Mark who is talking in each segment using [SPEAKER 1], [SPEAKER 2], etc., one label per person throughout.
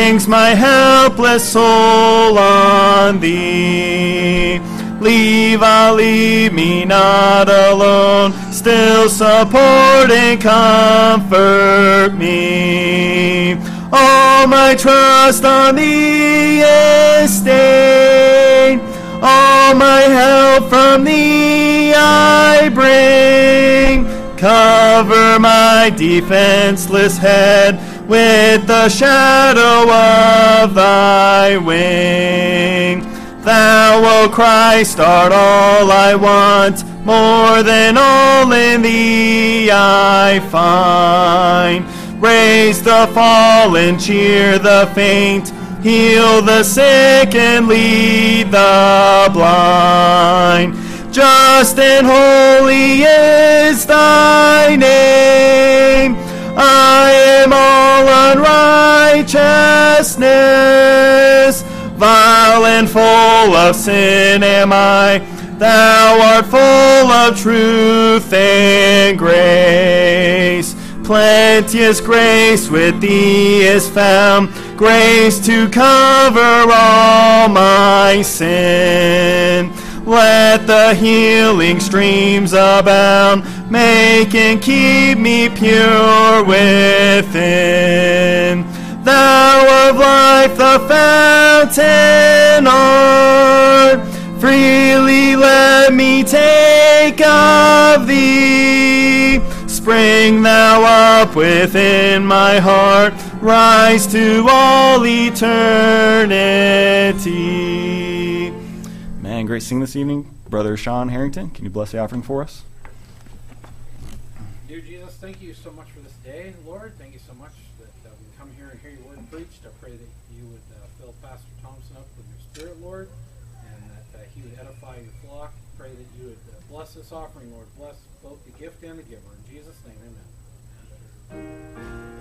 [SPEAKER 1] hangs my helpless soul on thee. Leave me not alone, still support and comfort me. All my trust on thee is stayed, all my help from thee I bring. Cover my defenseless head with the shadow of thy wing. Thou, O Christ, art all I want, more than all in thee I find. Raise the fallen, cheer the faint, heal the sick and lead the blind. Just and holy is thy name. I am all unrighteousness. Vile and full of sin am I. Thou art full of truth and grace. Plenteous grace with thee is found, grace to cover all my sin. Let the healing streams abound, make and keep me pure within. Thou of life the fountain art, freely let me take of thee. Spring thou up within my heart, rise to all eternity. Man, great singing this evening. Brother Sean Harrington, can you bless the offering for us?
[SPEAKER 2] Dear Jesus, thank you so much for this day, Lord. Thank you so much that we come here and hear your word preached. I pray that you would fill Pastor Thompson up with your spirit, Lord, and that he would edify your flock. Pray that you would bless this offering, Lord. Bless both the gift and the giver. In Jesus' name, amen.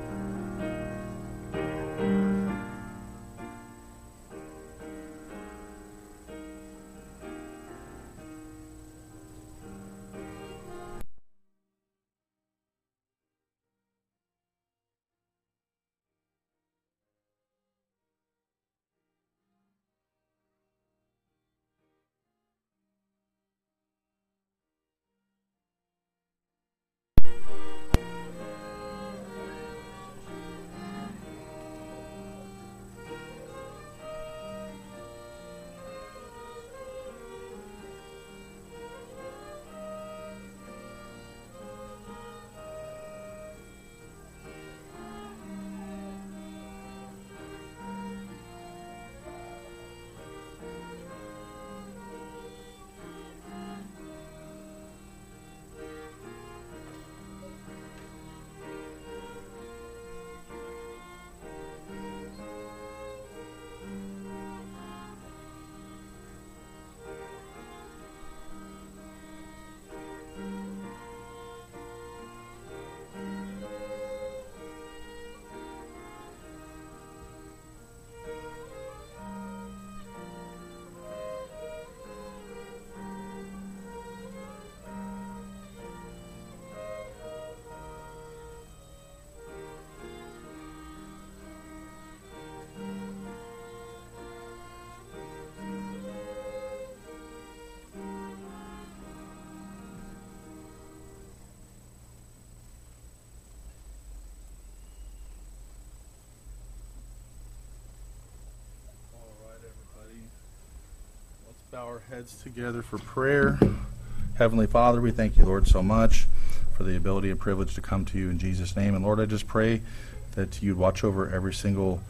[SPEAKER 3] Bow our heads together for prayer. Heavenly Father, we thank you, Lord, so much for the ability and privilege to come to you in Jesus' name. And Lord, I just pray that you'd watch over every single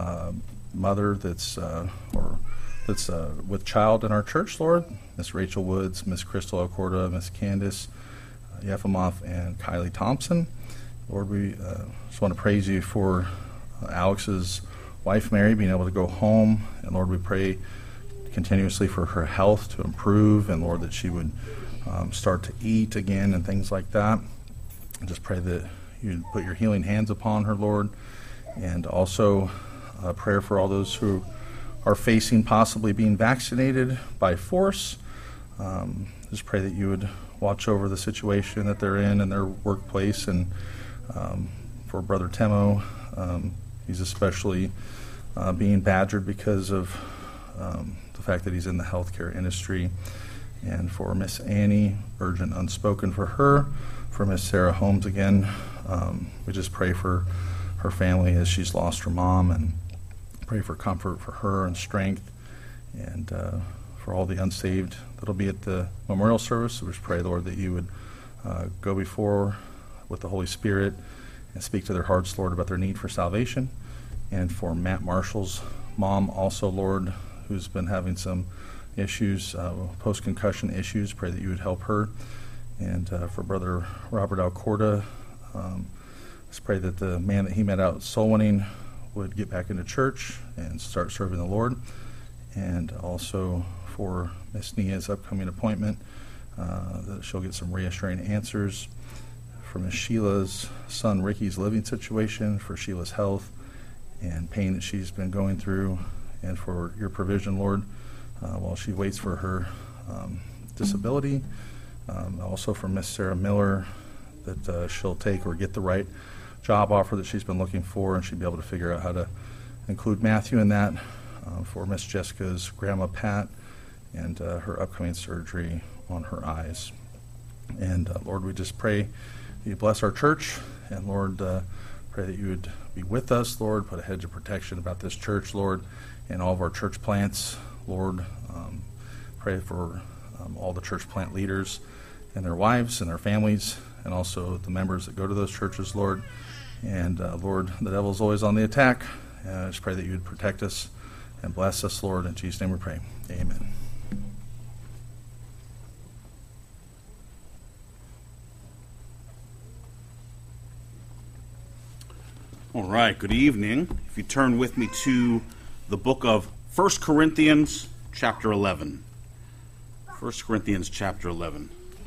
[SPEAKER 3] mother that's with child in our church, Lord. Miss Rachel Woods, Miss Crystal Alcorda, Miss Candace Yefimoff, and Kylie Thompson. Lord, we just want to praise you for Alex's wife, Mary, being able to go home. And Lord, we pray continuously for her health to improve, and Lord, that she would start to eat again and things like that. And just pray that you'd put your healing hands upon her, Lord. And also prayer for all those who are facing possibly being vaccinated by force. Just pray that you would watch over the situation that they're in their workplace. And for Brother Temo, He's especially being badgered because of the fact that he's in the healthcare industry. And for Miss Annie, urgent unspoken for her. For Miss Sarah Holmes again, we just pray for her family as she's lost her mom, and pray for comfort for her and strength, and for all the unsaved that'll be at the memorial service. We just pray, Lord, that you would go before with the Holy Spirit and speak to their hearts, Lord, about their need for salvation. And for Matt Marshall's mom also, Lord, who's been having some issues, post-concussion issues, pray that you would help her. And for Brother Robert Alcorta, let's pray that the man that he met out soul winning would get back into church and start serving the Lord. And also for Miss Nia's upcoming appointment, that she'll get some reassuring answers. For Miss Sheila's son Ricky's living situation, for Sheila's health and pain that she's been going through, and for your provision, Lord, while she waits for her disability. Also for Miss Sarah Miller, that she'll take or get the right job offer that she's been looking for, and she'll be able to figure out how to include Matthew in that. For Miss Jessica's grandma Pat, and her upcoming surgery on her eyes. And Lord, we just pray that you bless our church, and Lord, pray that you would be with us, Lord, put a hedge of protection about this church, Lord, and all of our church plants, Lord. Pray for all the church plant leaders and their wives and their families, and also the members that go to those churches, Lord. And Lord, the devil's always on the attack. I just pray that you would protect us and bless us, Lord. In Jesus' name we pray. Amen.
[SPEAKER 4] All right, good evening. If you turn with me to the book of 1 Corinthians chapter 11. 1 Corinthians chapter 11.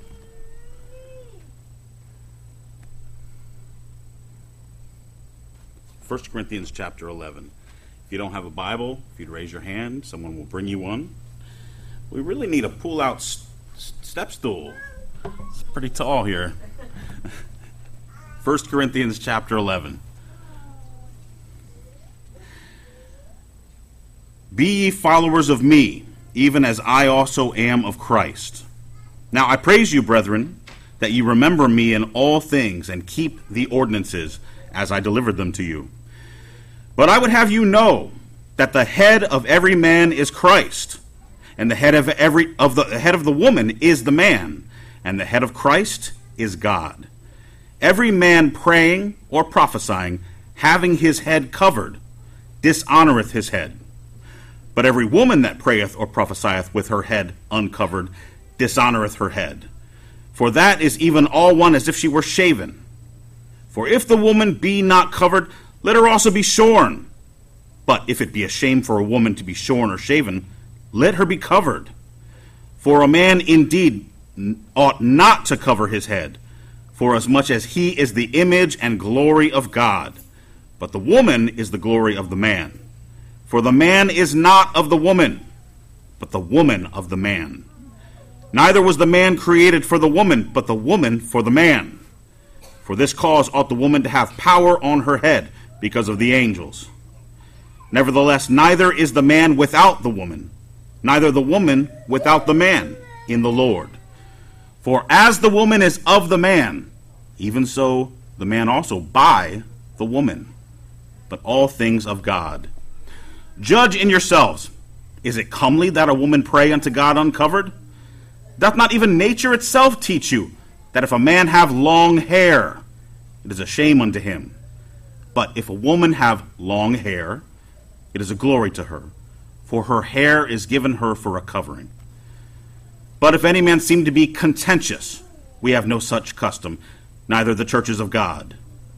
[SPEAKER 4] First Corinthians chapter 11. If you don't have a Bible, if you'd raise your hand, someone will bring you one. We really need a pull-out step stool. It's pretty tall here. 1 Corinthians chapter 11. Be ye followers of me, even as I also am of Christ. Now I praise you, brethren, that ye remember me in all things, and keep the ordinances as I delivered them to you. But I would have you know that the head of every man is Christ, and the head of the woman is the man, and the head of Christ is God. Every man praying or prophesying, having his head covered, dishonoreth his head. But every woman that prayeth or prophesieth with her head uncovered dishonoreth her head. For that is even all one as if she were shaven. For if the woman be not covered, let her also be shorn. But if it be a shame for a woman to be shorn or shaven, let her be covered. For a man indeed ought not to cover his head, forasmuch as he is the image and glory of God. But the woman is the glory of the man. For the man is not of the woman, but the woman of the man. Neither was the man created for the woman, but the woman for the man. For this cause ought the woman to have power on her head, because of the angels. Nevertheless, neither is the man without the woman, neither the woman without the man in the Lord. For as the woman is of the man, even so the man also by the woman. But all things of God. Judge in yourselves. Is it comely that a woman pray unto God uncovered? Doth not even nature itself teach you that if a man have long hair, it is a shame unto him? But if a woman have long hair, it is a glory to her, for her hair is given her for a covering. But if any man seem to be contentious, we have no such custom, neither the churches of God.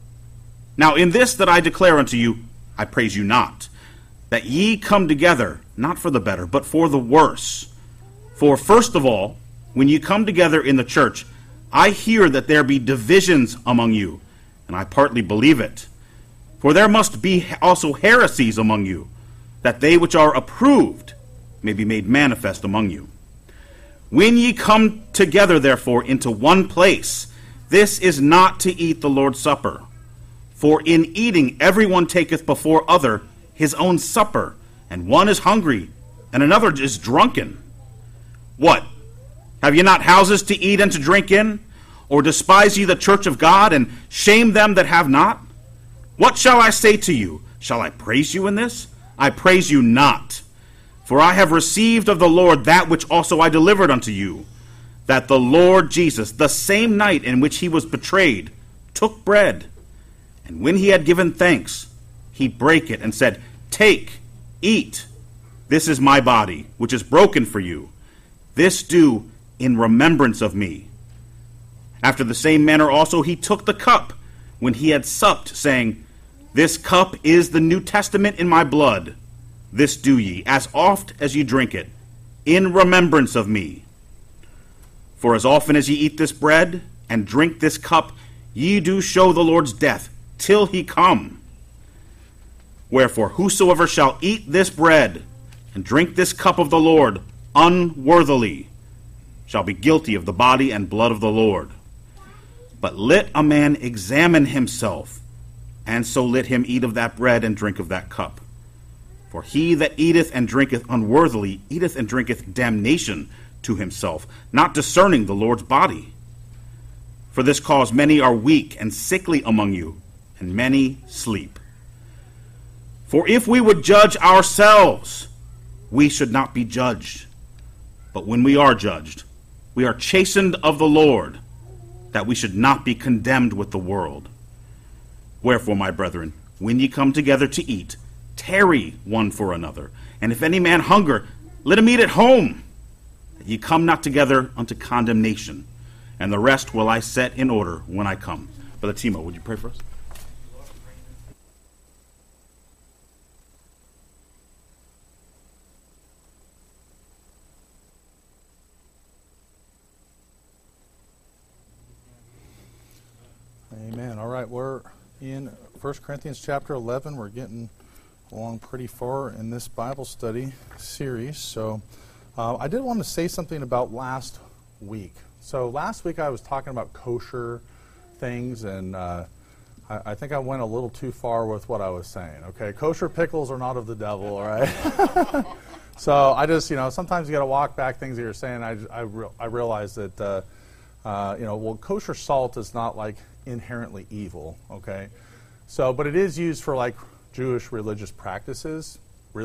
[SPEAKER 4] Now in this that I declare unto you, I praise you not, that ye come together, not for the better, but for the worse. For first of all, when ye come together in the church, I hear that there be divisions among you, and I partly believe it. For there must be also heresies among you, that they which are approved may be made manifest among you. When ye come together, therefore, into one place, this is not to eat the Lord's Supper. For in eating everyone taketh before other his own supper, and one is hungry, and another is drunken. What? Have ye not houses to eat and to drink in? Or despise ye the church of God, and shame them that have not? What shall I say to you? Shall I praise you in this? I praise you not. For I have received of the Lord that which also I delivered unto you, that the Lord Jesus, the same night in which he was betrayed, took bread, and when he had given thanks, he brake it, and said, Take, eat, this is my body, which is broken for you. This do in remembrance of me. After the same manner also he took the cup, when he had supped, saying, This cup is the New Testament in my blood. This do ye, as oft as ye drink it, in remembrance of me. For as often as ye eat this bread, and drink this cup, ye do show the Lord's death, till he come. Wherefore, whosoever shall eat this bread, and drink this cup of the Lord unworthily, shall be guilty of the body and blood of the Lord. But let a man examine himself, and so let him eat of that bread and drink of that cup. For he that eateth and drinketh unworthily eateth and drinketh damnation to himself, not discerning the Lord's body. For this cause many are weak and sickly among you, and many sleep. For if we would judge ourselves, we should not be judged. But when we are judged, we are chastened of the Lord, that we should not be condemned with the world. Wherefore, my brethren, when ye come together to eat, tarry one for another. And if any man hunger, let him eat at home, that ye come not together unto condemnation. And the rest will I set in order when I come. Brother Timo, would you pray for us?
[SPEAKER 3] Amen. All right, we're in 1 Corinthians chapter 11. We're getting along pretty far in this Bible study series. So I did want to say something about last week. So last week I was talking about kosher things, and I think I went a little too far with what I was saying. Okay, kosher pickles are not of the devil, all right? So I just, sometimes you got to walk back things that you're saying. I realize that, kosher salt is not like inherently evil, okay? So, but it is used for like Jewish religious practices,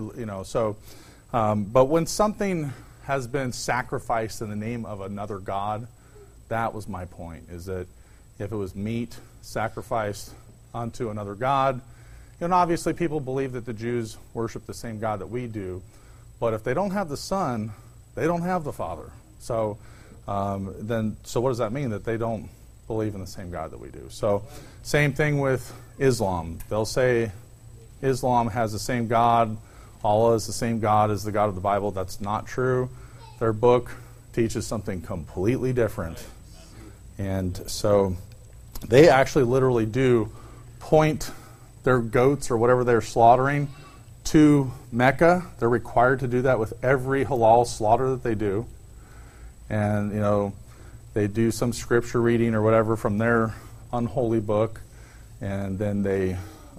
[SPEAKER 3] but when something has been sacrificed in the name of another god, that was my point, is that if it was meat sacrificed unto another god, obviously people believe that the Jews worship the same God that we do, but if they don't have the Son, they don't have the Father. So so what does that mean? That they don't believe in the same God that we do. So same thing with Islam. They'll say Islam has the same God, Allah is the same God as the God of the Bible. That's not true. Their book teaches something completely different. And so they actually literally do point their goats or whatever they're slaughtering to Mecca. They're required to do that with every halal slaughter that they do. And, they do some scripture reading or whatever from their unholy book, and then they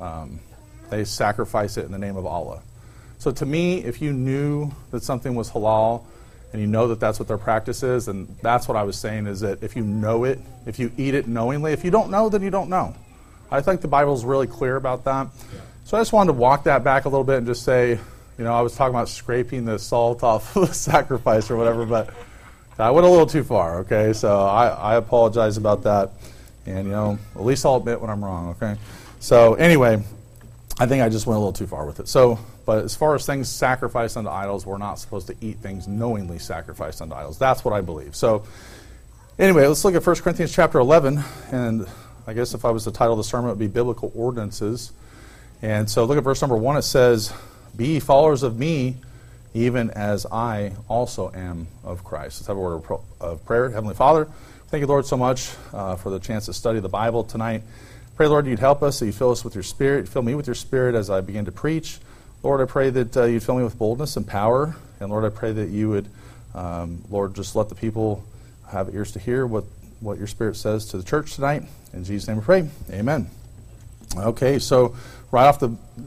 [SPEAKER 3] sacrifice it in the name of Allah. So to me, if you knew that something was halal, and you know that that's what their practice is, and that's what I was saying, is that if you know it, if you eat it knowingly, if you don't know, then you don't know. I think the Bible's really clear about that. So I just wanted to walk that back a little bit and just say, I was talking about scraping the salt off of the sacrifice or whatever, but I went a little too far, okay? So I apologize about that. And, at least I'll admit when I'm wrong, okay? So anyway, I think I just went a little too far with it. So, but as far as things sacrificed unto idols, we're not supposed to eat things knowingly sacrificed unto idols. That's what I believe. So anyway, let's look at 1 Corinthians chapter 11. And I guess if I was to title the sermon, it would be Biblical Ordinances. And so look at verse number 1. It says, Be ye followers of me, even as I also am of Christ. Let's have a word of prayer. Heavenly Father, thank you, Lord, so much for the chance to study the Bible tonight. Pray, Lord, you'd help us, that you fill us with your Spirit, fill me with your Spirit as I begin to preach. Lord, I pray that you'd fill me with boldness and power. And Lord, I pray that you would, Lord, just let the people have ears to hear what your Spirit says to the church tonight. In Jesus' name we pray. Amen. Okay, so right out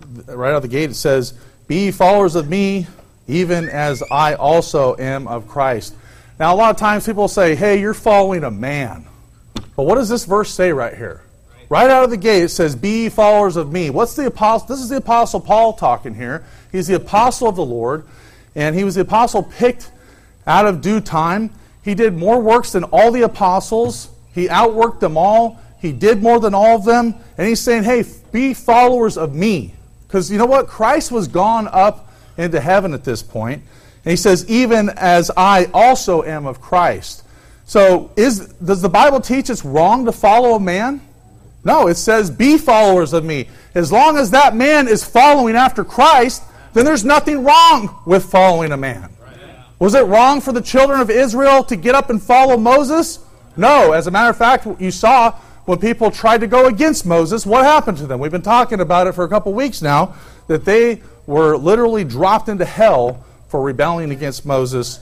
[SPEAKER 3] the gate it says, "Be ye followers of me, even as I also am of Christ." Now, a lot of times people say, "Hey, you're following a man." But what does this verse say right here? Right out of the gate it says, "Be ye followers of me." What's the apostle? This is the Apostle Paul talking here. He's the apostle of the Lord, and he was the apostle picked out of due time. He did more works than all the apostles. He outworked them all. He did more than all of them. And he's saying, hey, be followers of me. Because you know what? Christ was gone up into heaven at this point. And he says, even as I also am of Christ. So does the Bible teach it's wrong to follow a man? No, it says, be followers of me. As long as that man is following after Christ, then there's nothing wrong with following a man. Was it wrong for the children of Israel to get up and follow Moses? No. As a matter of fact, you saw when people tried to go against Moses, what happened to them? We've been talking about it for a couple weeks now, that they were literally dropped into hell for rebelling against Moses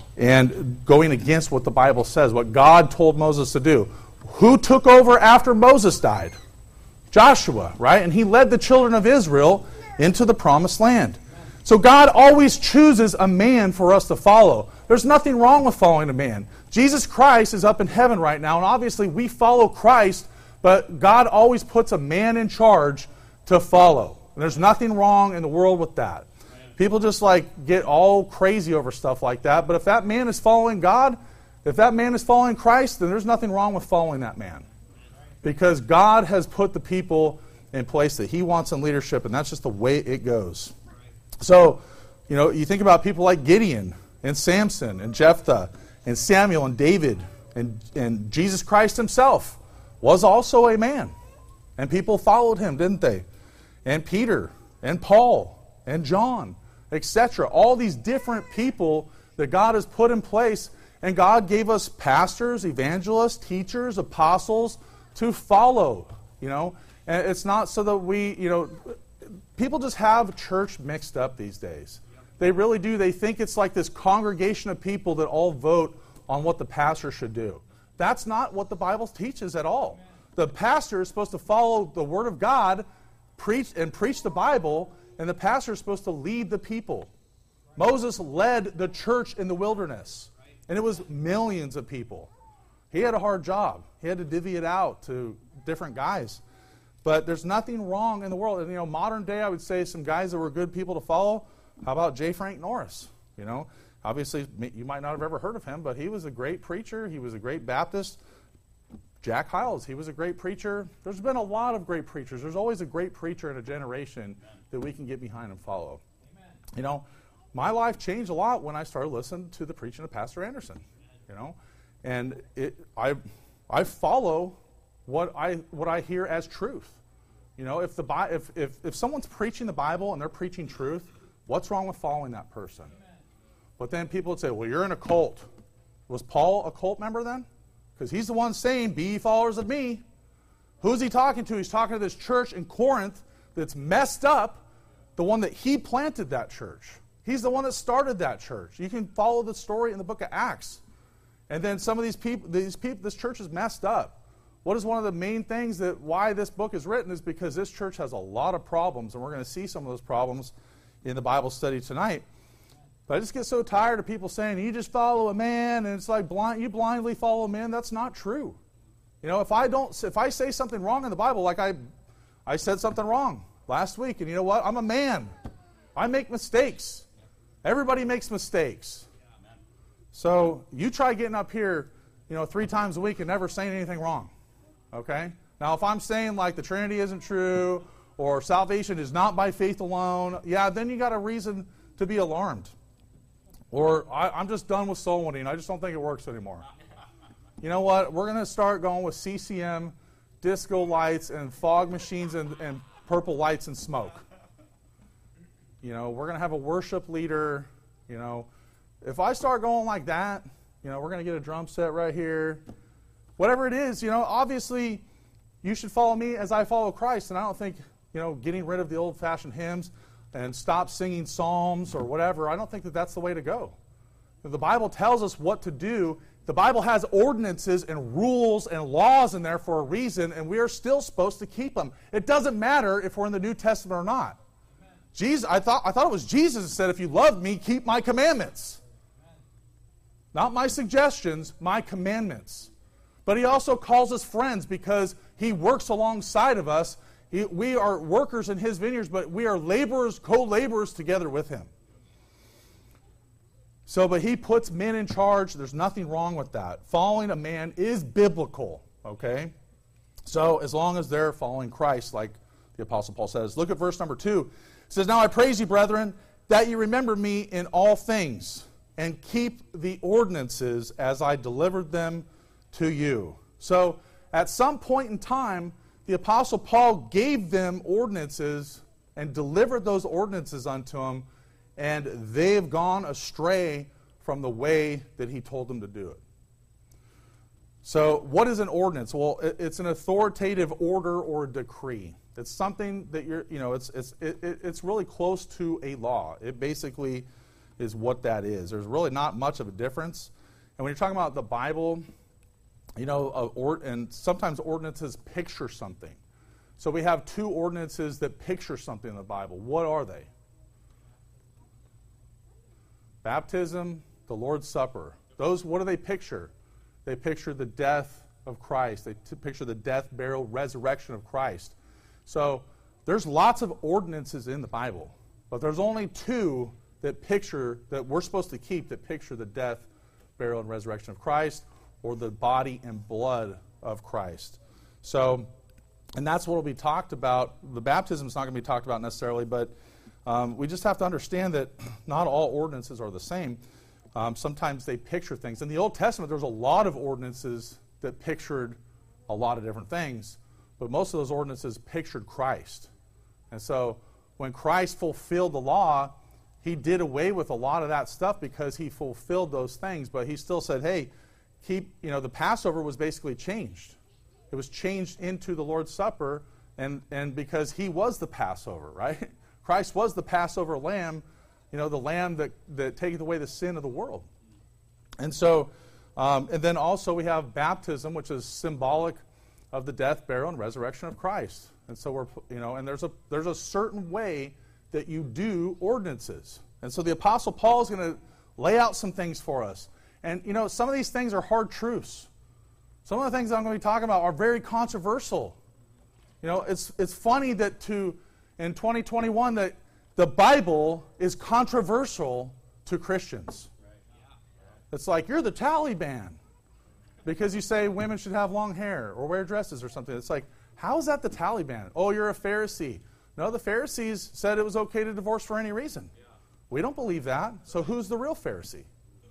[SPEAKER 3] and going against what the Bible says, what God told Moses to do. Who took over after Moses died? Joshua, right? And he led the children of Israel into the promised land. So God always chooses a man for us to follow. There's nothing wrong with following a man. Jesus Christ is up in heaven right now, and obviously we follow Christ, but God always puts a man in charge to follow. And there's nothing wrong in the world with that. People just get all crazy over stuff like that, but if that man is following God, if that man is following Christ, then there's nothing wrong with following that man. Because God has put the people in place that He wants in leadership, and that's just the way it goes. So, you think about people like Gideon and Samson and Jephthah and Samuel and David and Jesus Christ Himself was also a man. And people followed Him, didn't they? And Peter and Paul and John, etc. All these different people that God has put in place, and God gave us pastors, evangelists, teachers, apostles to follow, And it's not so that we, people just have church mixed up these days. They really do. They think it's like this congregation of people that all vote on what the pastor should do. That's not what the Bible teaches at all. The pastor is supposed to follow the Word of God, preach the Bible, and the pastor is supposed to lead the people. Moses led the church in the wilderness, and it was millions of people. He had a hard job. He had to divvy it out to different guys. But there's nothing wrong in the world. And, modern day, I would say some guys that were good people to follow. How about J. Frank Norris? Obviously, you might not have ever heard of him, but he was a great preacher. He was a great Baptist. Jack Hyles, he was a great preacher. There's been a lot of great preachers. There's always a great preacher in a generation that we can get behind and follow. Amen. My life changed a lot when I started listening to the preaching of Pastor Anderson. And I follow what I hear as truth. If someone's preaching the Bible and they're preaching truth, what's wrong with following that person? Amen. But then people would say, well, you're in a cult. Was Paul a cult member then? Because he's the one saying, be ye followers of me. Who's he talking to? He's talking to this church in Corinth that's messed up, the one that he planted that church. He's the one that started that church. You can follow the story in the book of Acts. And then some of these people, this church is messed up. What is one of the main things that why this book is written is because this church has a lot of problems, and we're going to see some of those problems in the Bible study tonight. But I just get so tired of people saying, you just follow a man, and it's like you blindly follow a man. That's not true. If I say something wrong in the Bible, like I said something wrong last week, and you know what? I'm a man. I make mistakes. Everybody makes mistakes. So you try getting up here, 3 times a week and never saying anything wrong. Okay? Now, if I'm saying like the Trinity isn't true or salvation is not by faith alone, then you got a reason to be alarmed. Or I'm just done with soul winning. I just don't think it works anymore. You know what? We're going to start going with CCM, disco lights, and fog machines and purple lights and smoke. We're going to have a worship leader. If I start going like that, we're going to get a drum set right here. Whatever it is, obviously you should follow me as I follow Christ. And I don't think, getting rid of the old-fashioned hymns and stop singing psalms or whatever, I don't think that that's the way to go. The Bible tells us what to do
[SPEAKER 5] The Bible has ordinances and rules and laws in there for a reason, and we are still supposed to keep them. It doesn't matter if we're in the New Testament or not. Jesus, I thought it was Jesus who said, if you love me, keep my commandments. Not my suggestions, my commandments. But he also calls us friends because he works alongside of us. We are workers in his vineyards, but we are laborers, co-laborers together with him. So, but he puts men in charge. There's nothing wrong with that. Following a man is biblical, okay? So, as long as they're following Christ, like the Apostle Paul says. Look at verse number 2. It says, now I praise you, brethren, that you remember me in all things, and keep the ordinances as I delivered them to you. So, at some point in time, the Apostle Paul gave them ordinances and delivered those ordinances unto them, and they have gone astray from the way that he told them to do it. So, what is an ordinance? Well, it's an authoritative order or a decree. It's something that it's really close to a law. It basically is what that is. There's really not much of a difference. And when you're talking about the Bible, and sometimes ordinances picture something. So we have 2 ordinances that picture something in the Bible. What are they? Baptism, the Lord's Supper. Those, what do they picture? They picture the death of Christ. They picture the death, burial, resurrection of Christ. So there's lots of ordinances in the Bible, but there's only 2 that we're supposed to keep that picture the death, burial, and resurrection of Christ, or the body and blood of Christ. So, and that's what will be talked about. The baptism is not going to be talked about necessarily, but we just have to understand that not all ordinances are the same. Sometimes they picture things. In the Old Testament, there's a lot of ordinances that pictured a lot of different things, but most of those ordinances pictured Christ. And so when Christ fulfilled the law, he did away with a lot of that stuff because he fulfilled those things, but he still said, hey, the Passover was basically changed. It was changed into the Lord's Supper, and because he was the Passover, right? Christ was the Passover lamb, the lamb that taketh away the sin of the world. And so, and then also we have baptism, which is symbolic of the death, burial, and resurrection of Christ. And so and there's a certain way that you do ordinances. And so the Apostle Paul is going to lay out some things for us. And, some of these things are hard truths. Some of the things I'm going to be talking about are very controversial. It's funny that in 2021 that the Bible is controversial to Christians. It's like, you're the Taliban because you say women should have long hair or wear dresses or something. It's like, how is that the Taliban? Oh, you're a Pharisee. No, the Pharisees said it was okay to divorce for any reason. We don't believe that. So who's the real Pharisee?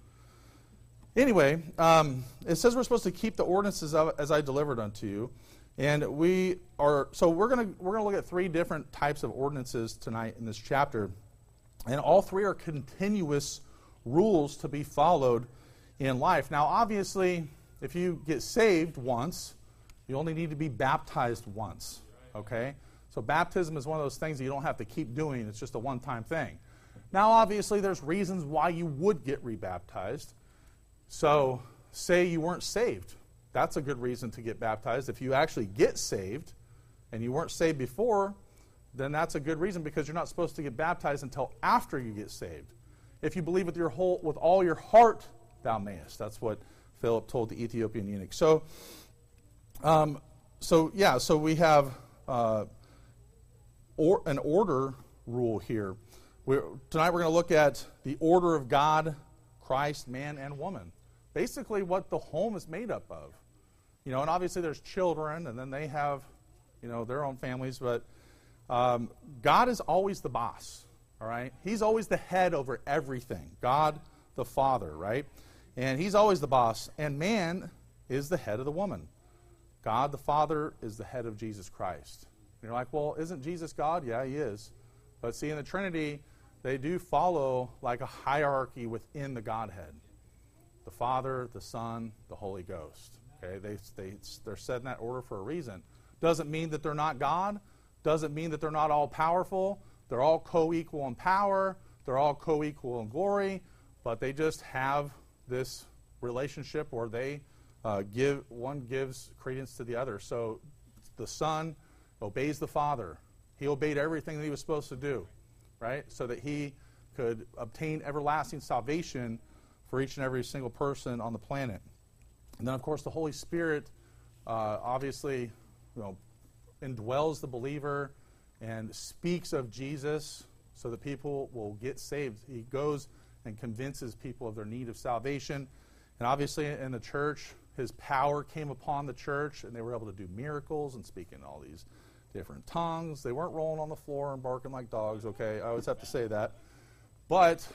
[SPEAKER 5] Anyway, it says we're supposed to keep the ordinances as I delivered unto you. And we're going to look at 3 different types of ordinances tonight in this chapter. And all 3 are continuous rules to be followed in life. Now, obviously, if you get saved once, you only need to be baptized once. Okay? So baptism is one of those things that you don't have to keep doing. It's just a one-time thing. Now, obviously, there's reasons why you would get rebaptized. So, say you weren't saved. That's a good reason to get baptized. If you actually get saved and you weren't saved before, then that's a good reason because you're not supposed to get baptized until after you get saved. If you believe with all your heart, thou mayest. That's what Philip told the Ethiopian eunuch. So we have an order rule here. Tonight we're going to look at the order of God, Christ, man, and woman. Basically what the home is made up of. And obviously there's children, and then they have, their own families, but God is always the boss, all right? He's always the head over everything. God the Father, right? And he's always the boss, and man is the head of the woman. God the Father is the head of Jesus Christ. And you're like, well, isn't Jesus God? Yeah, he is. But see, in the Trinity, they do follow like a hierarchy within the Godhead. The Father, the Son, the Holy Ghost. Okay, they're set in that order for a reason. Doesn't mean that they're not God. Doesn't mean that they're not all powerful. They're all co-equal in power. They're all co-equal in glory. But they just have this relationship, or they one gives credence to the other. So the Son obeys the Father. He obeyed everything that he was supposed to do, right? So that he could obtain everlasting salvation for each and every single person on the planet. And then, of course, the Holy Spirit obviously, indwells the believer and speaks of Jesus so that people will get saved. He goes and convinces people of their need of salvation. And obviously, in the church, his power came upon the church, and they were able to do miracles and speak in all these different tongues. They weren't rolling on the floor and barking like dogs, okay? I always have to say that. But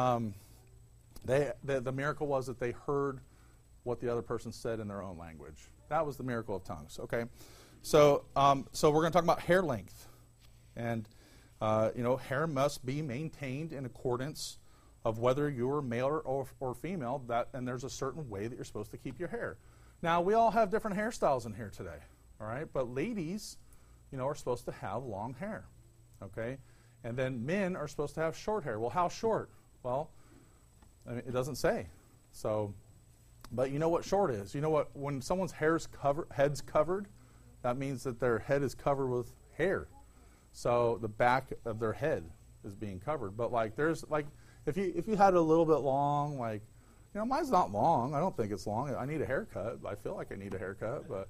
[SPEAKER 5] the miracle was that they heard what the other person said in their own language. That was the miracle of tongues, okay? So we're going to talk about hair length. And, hair must be maintained in accordance of whether you're male or female, and there's a certain way that you're supposed to keep your hair. Now, we all have different hairstyles in here today, all right? But ladies, are supposed to have long hair, okay? And then men are supposed to have short hair. Well, how short? Well, it doesn't say. So, but you know what short is? You know what? When someone's head's covered, that means that their head is covered with hair. So the back of their head is being covered. But if you had a little bit long, mine's not long. I don't think it's long. I need a haircut. I feel like I need a haircut, but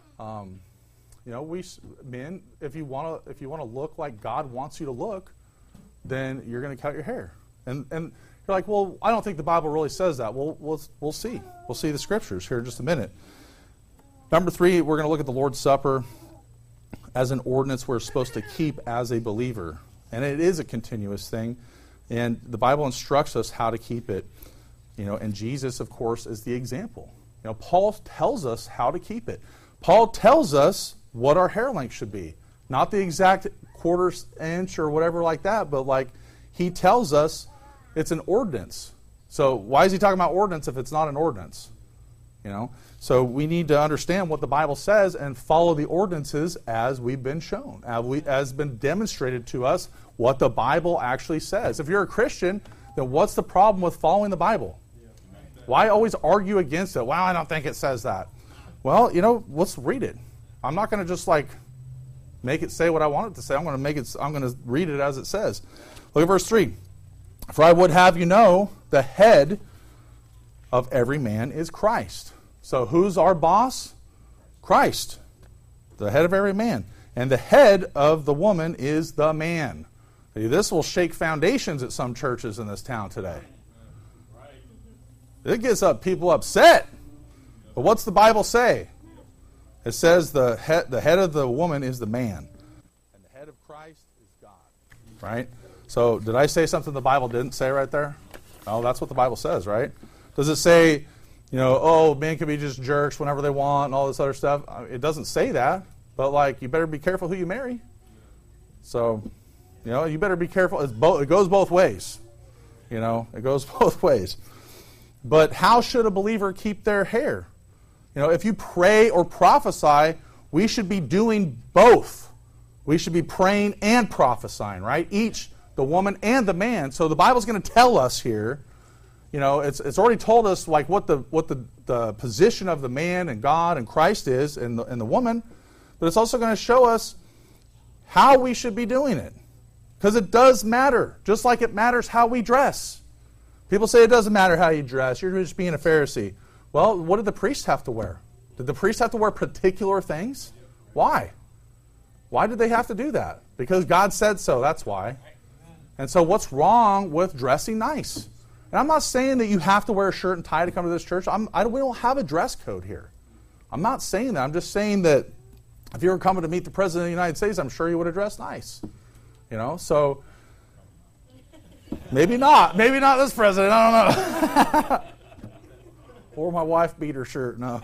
[SPEAKER 5] we men, if you want to look like God wants you to look, then you're going to cut your hair. And you're like, well, I don't think the Bible really says that. Well, we'll see. We'll see the scriptures here in just a minute. Number 3, we're going to look at the Lord's Supper as an ordinance we're supposed to keep as a believer. And it is a continuous thing. And the Bible instructs us how to keep it. And Jesus, of course, is the example. Paul tells us how to keep it. Paul tells us what our hair length should be. Not the exact quarter inch or whatever like that, but he tells us it's an ordinance. So why is he talking about ordinance if it's not an ordinance? So we need to understand what the Bible says and follow the ordinances as we've been shown, as been demonstrated to us what the Bible actually says. If you're a Christian, then what's the problem with following the Bible? Why always argue against it? Well, I don't think it says that. Well, let's read it. I'm not going to just make it say what I want it to say. I'm going to read it as it says. Look at verse 3. For I would have you know, the head of every man is Christ. So who's our boss? Christ, the head of every man. And the head of the woman is the man. This will shake foundations at some churches in this town today. It gets people upset. But what's the Bible say? It says the head of the woman is the man. And the head of Christ is God. Right? So did I say something the Bible didn't say right there? No, that's what the Bible says, right? Does it say, men can be just jerks whenever they want and all this other stuff? It doesn't say that. But, you better be careful who you marry. So, you better be careful. It goes both ways. It goes both ways. But how should a believer keep their hair? If you pray or prophesy, we should be doing both. We should be praying and prophesying, right? Each, the woman and the man. So the Bible's going to tell us here, it's already told us what the position of the man and God and Christ is and the woman, but it's also going to show us how we should be doing it. Because it does matter, just like it matters how we dress. People say it doesn't matter how you dress, you're just being a Pharisee. Well, what did the priests have to wear? Did the priests have to wear particular things? Why? Why did they have to do that? Because God said so, that's why. And so what's wrong with dressing nice? And I'm not saying that you have to wear a shirt and tie to come to this church. We don't have a dress code here. I'm not saying that. I'm just saying that if you were coming to meet the President of the United States, I'm sure you would have dressed nice. So maybe not. Maybe not this president. I don't know. Or my wife beater shirt. No.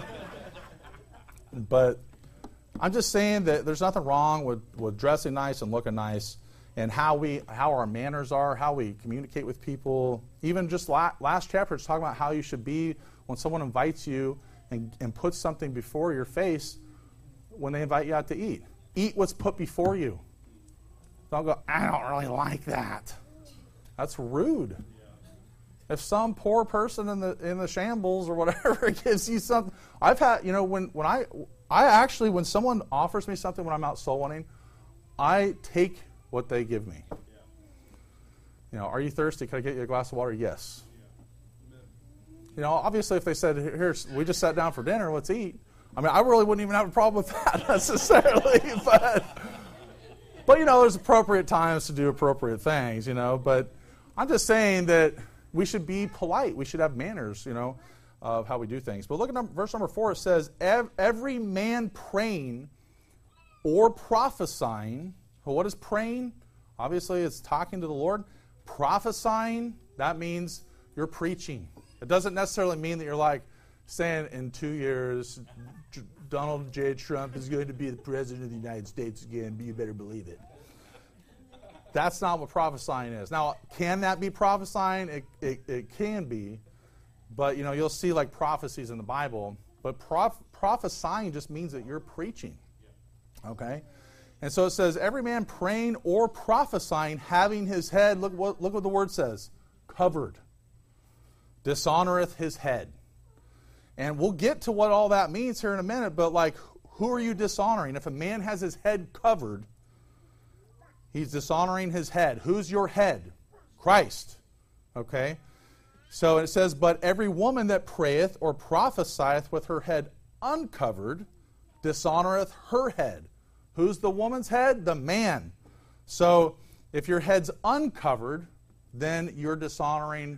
[SPEAKER 5] But I'm just saying that there's nothing wrong with dressing nice and looking nice, and how our manners are, how we communicate with people. Even just last chapter, it's talking about how you should be when someone invites you and puts something before your face when they invite you out to eat. Eat what's put before you. Don't go, I don't really like that. That's rude. If some poor person in the shambles or whatever gives you something, I've had, when someone offers me something when I'm out soul winning, I take what they give me. Are you thirsty? Can I get you a glass of water? Yes. Obviously, if they said, "Here, we just sat down for dinner, let's eat," I really wouldn't even have a problem with that necessarily. But there's appropriate times to do appropriate things. But I'm just saying that we should be polite. We should have manners, of how we do things. But look at verse number 4. It says, "Every man praying or prophesying." Well, what is praying? Obviously, it's talking to the Lord. Prophesying, that means you're preaching. It doesn't necessarily mean that you're like saying in 2 years, Donald J. Trump is going to be the president of the United States again, but you better believe it. That's not what prophesying is. Now, can that be prophesying? It can be. But, you'll see like prophecies in the Bible. But prophesying just means that you're preaching. Okay? And so it says, every man praying or prophesying, having his head, look what the word says, covered, dishonoreth his head. And we'll get to what all that means here in a minute, but like, who are you dishonoring? If a man has his head covered, he's dishonoring his head. Who's your head? Christ. Okay? So it says, but every woman that prayeth or prophesieth with her head uncovered dishonoreth her head. Who's the woman's head? The man. So if your head's uncovered, then you're dishonoring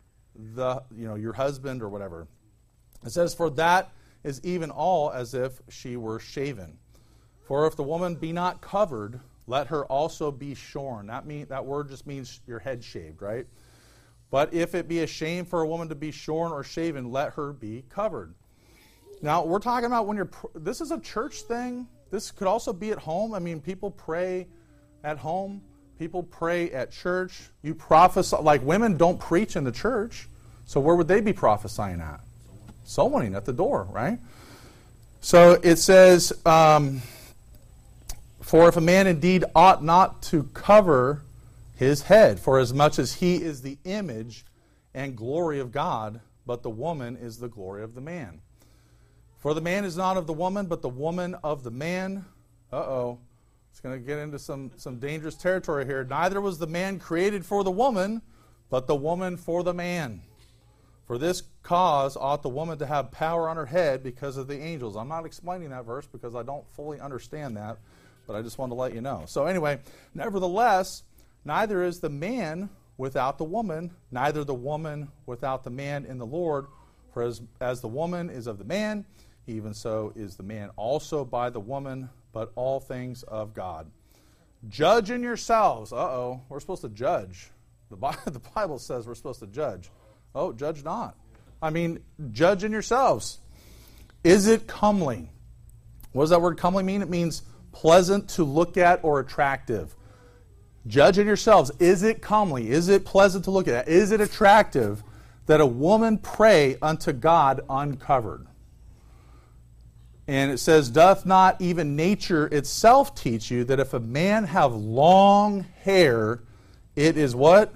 [SPEAKER 5] your husband or whatever. It says, for that is even all as if she were shaven. For if the woman be not covered, let her also be shorn. That word just means your head shaved, right? But if it be a shame for a woman to be shorn or shaven, let her be covered. Now, we're talking about this is a church thing. This could also be at home. People pray at home. People pray at church. You prophesy. Like, women don't preach in the church. So where would they be prophesying at? Soul winning at the door, right? So it says, for if a man indeed ought not to cover his head, for as much as he is the image and glory of God, but the woman is the glory of the man. For the man is not of the woman, but the woman of the man. It's going to get into some dangerous territory here. Neither was the man created for the woman, but the woman for the man. For this cause ought the woman to have power on her head because of the angels. I'm not explaining that verse because I don't fully understand that, but I just wanted to let you know. So anyway, nevertheless, neither is the man without the woman, neither the woman without the man in the Lord. For as the woman is of the man, even so is the man also by the woman, but all things of God. Judge in yourselves. We're supposed to judge. The Bible says we're supposed to judge. Judge not. Judge in yourselves. Is it comely? What does that word comely mean? It means pleasant to look at or attractive. Judge in yourselves. Is it comely? Is it pleasant to look at? Is it attractive that a woman pray unto God uncovered? And it says, doth not even nature itself teach you that if a man have long hair, it is what?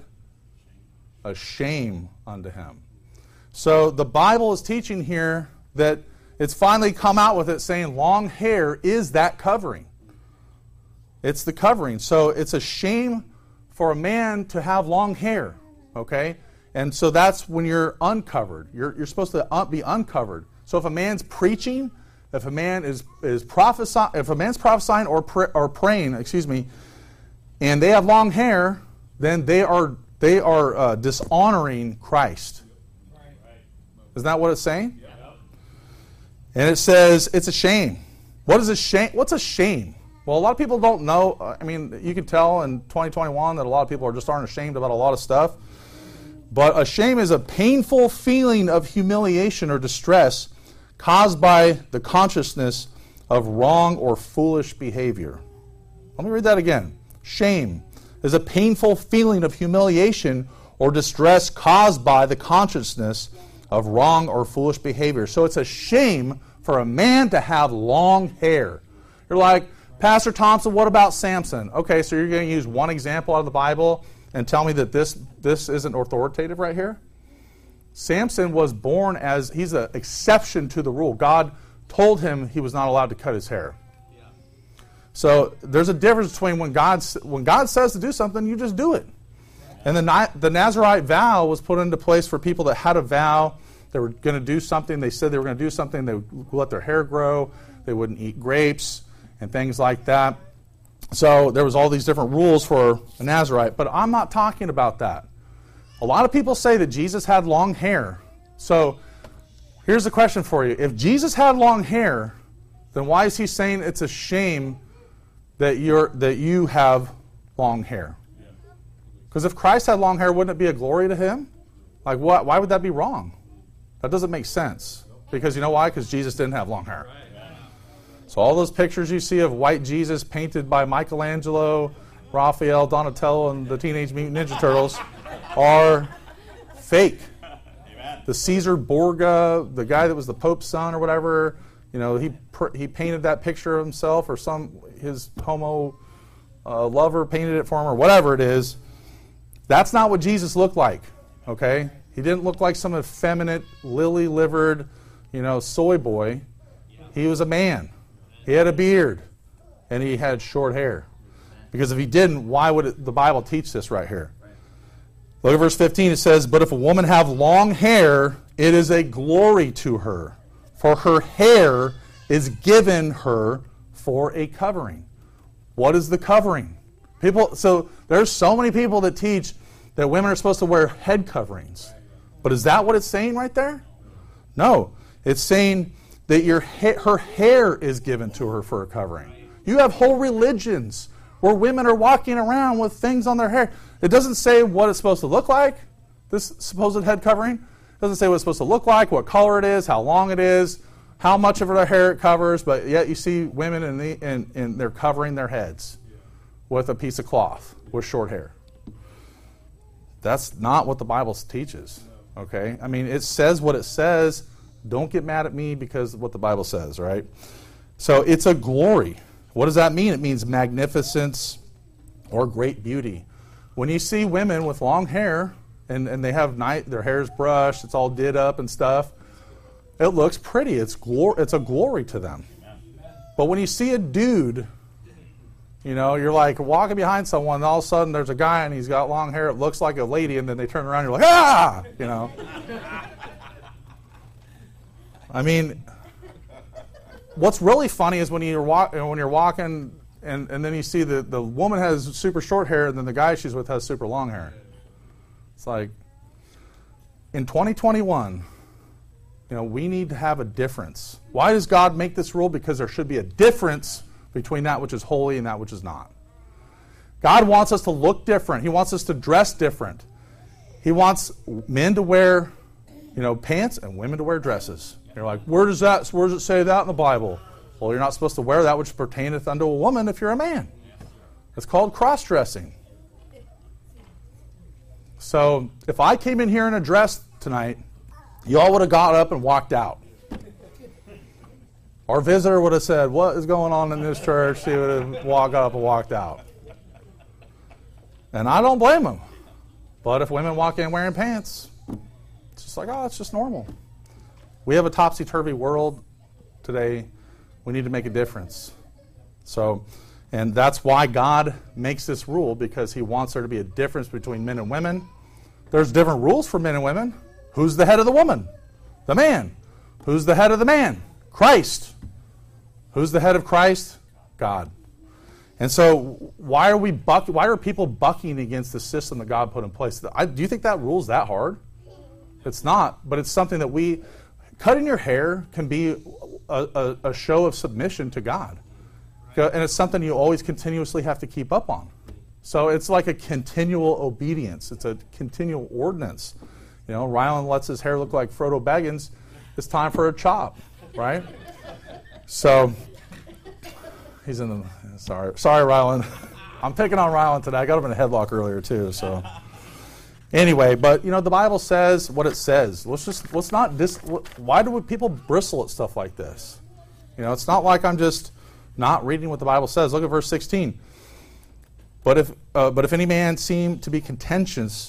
[SPEAKER 5] A shame unto him. So the Bible is teaching here that it's finally come out with it saying long hair is that covering. It's the covering. So it's a shame for a man to have long hair. Okay? And so that's when you're uncovered. You're supposed to be uncovered. So if a man's preaching, if a man is prophesying, if a man's prophesying or praying, and they have long hair, then they are dishonoring Christ. Isn't that what it's saying? Yeah. And it says it's a shame. What is a shame? What's a shame? Well, a lot of people don't know. You can tell in 2021 that a lot of people aren't ashamed about a lot of stuff. But a shame is a painful feeling of humiliation or distress caused by the consciousness of wrong or foolish behavior. Let me read that again. Shame is a painful feeling of humiliation or distress caused by the consciousness of wrong or foolish behavior. So it's a shame for a man to have long hair. You're like, Pastor Thompson, what about Samson? Okay, so you're going to use one example out of the Bible and tell me that this isn't authoritative right here? Samson was born as, he's an exception to the rule. God told him he was not allowed to cut his hair. So there's a difference between when God says to do something, you just do it. And the Nazirite vow was put into place for people that had a vow. They were going to do something. They said they were going to do something. They would let their hair grow. They wouldn't eat grapes and things like that. So there was all these different rules for a Nazirite. But I'm not talking about that. A lot of people say that Jesus had long hair. So here's the question for you. If Jesus had long hair, then why is he saying it's a shame that you have long hair? Because if Christ had long hair, wouldn't it be a glory to him? Like, what? Why would that be wrong? That doesn't make sense. Because you know why? Because Jesus didn't have long hair. So all those pictures you see of white Jesus painted by Michelangelo, Raphael, Donatello, and the Teenage Mutant Ninja Turtles are fake. The Caesar Borgia, the guy that was the Pope's son or whatever, he painted that picture of himself, or his homo lover painted it for him, or whatever it is. That's not what Jesus looked like, okay? He didn't look like some effeminate, lily-livered, soy boy. He was a man. He had a beard, and he had short hair. Because if he didn't, why would the Bible teach this right here? Look at verse 15. It says, "But if a woman have long hair, it is a glory to her, for her hair is given her for a covering." What is the covering? So there's so many people that teach that women are supposed to wear head coverings. But is that what it's saying right there? No. It's saying that her hair is given to her for a covering. You have whole religions where women are walking around with things on their hair. It doesn't say what it's supposed to look like, this supposed head covering. It doesn't say what it's supposed to look like, what color it is, how long it is, how much of their hair it covers, but yet you see women and they're covering their heads with a piece of cloth with short hair. That's not what the Bible teaches, okay? I mean, it says what it says. Don't get mad at me because of what the Bible says, right? So it's a glory. What does that mean? It means magnificence or great beauty. When you see women with long hair and they have their hair's brushed, it's all did up and stuff, it looks pretty. It's a glory to them. But when you see a dude, you're like walking behind someone, and all of a sudden there's a guy and he's got long hair, it looks like a lady, and then they turn around and you're like, ah! I mean, what's really funny is when you're walking and then you see the woman has super short hair and then the guy she's with has super long hair. It's like, in 2021, we need to have a difference. Why does God make this rule? Because there should be a difference between that which is holy and that which is not. God wants us to look different. He wants us to dress different. He wants men to wear, pants and women to wear dresses. You're like, where does it say that in the Bible? Well, you're not supposed to wear that which pertaineth unto a woman if you're a man. It's called cross-dressing. So if I came in here in a dress tonight, you all would have got up and walked out. Our visitor would have said, what is going on in this church? She would have walked up and walked out. And I don't blame them. But if women walk in wearing pants, it's just like, oh, it's just normal. We have a topsy-turvy world today. We need to make a difference. And that's why God makes this rule, because he wants there to be a difference between men and women. There's different rules for men and women. Who's the head of the woman? The man. Who's the head of the man? Christ. Who's the head of Christ? God. And so why are people bucking against the system that God put in place? Do you think that rule's that hard? It's not, but it's something that cutting your hair can be a show of submission to God. And it's something you always continuously have to keep up on. So it's like a continual obedience. It's a continual ordinance. Rylan lets his hair look like Frodo Baggins. It's time for a chop, right? So he's in the... Sorry, Rylan. I'm picking on Rylan today. I got him in a headlock earlier, too. So anyway, but, the Bible says what it says. Why do people bristle at stuff like this? It's not like I'm just not reading what the Bible says. Look at verse 16. But if any man seem to be contentious,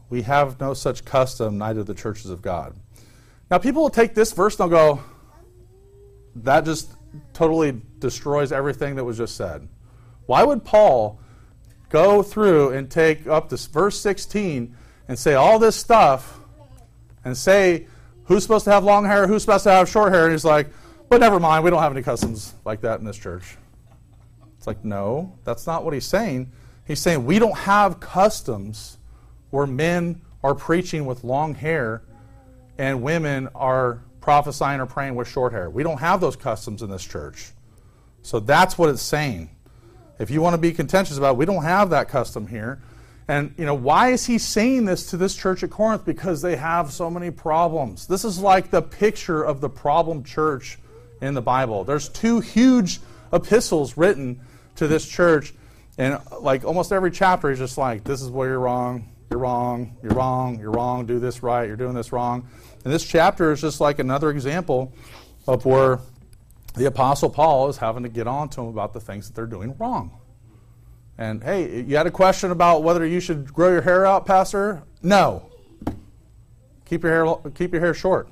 [SPEAKER 5] We have no such custom, neither the churches of God. Now, people will take this verse and they'll go, that just totally destroys everything that was just said. Why would Paul go through and take up this verse 16 and say all this stuff and say who's supposed to have long hair, who's supposed to have short hair, and he's like, but never mind, we don't have any customs like that in this church. It's like, no, that's not what he's saying. He's saying we don't have customs where men are preaching with long hair and women are prophesying or praying with short hair. We don't have those customs in this church. So that's what it's saying. If you want to be contentious about it, we don't have that custom here. And, why is he saying this to this church at Corinth? Because they have so many problems. This is like the picture of the problem church in the Bible. There's 2 huge epistles written to this church, and like almost every chapter is just like, this is where you're wrong, you're wrong, you're wrong, you're wrong, do this right, you're doing this wrong. And this chapter is just like another example of where the Apostle Paul is having to get on to them about the things that they're doing wrong. And, hey, you had a question about whether you should grow your hair out, Pastor? No. Keep your hair short.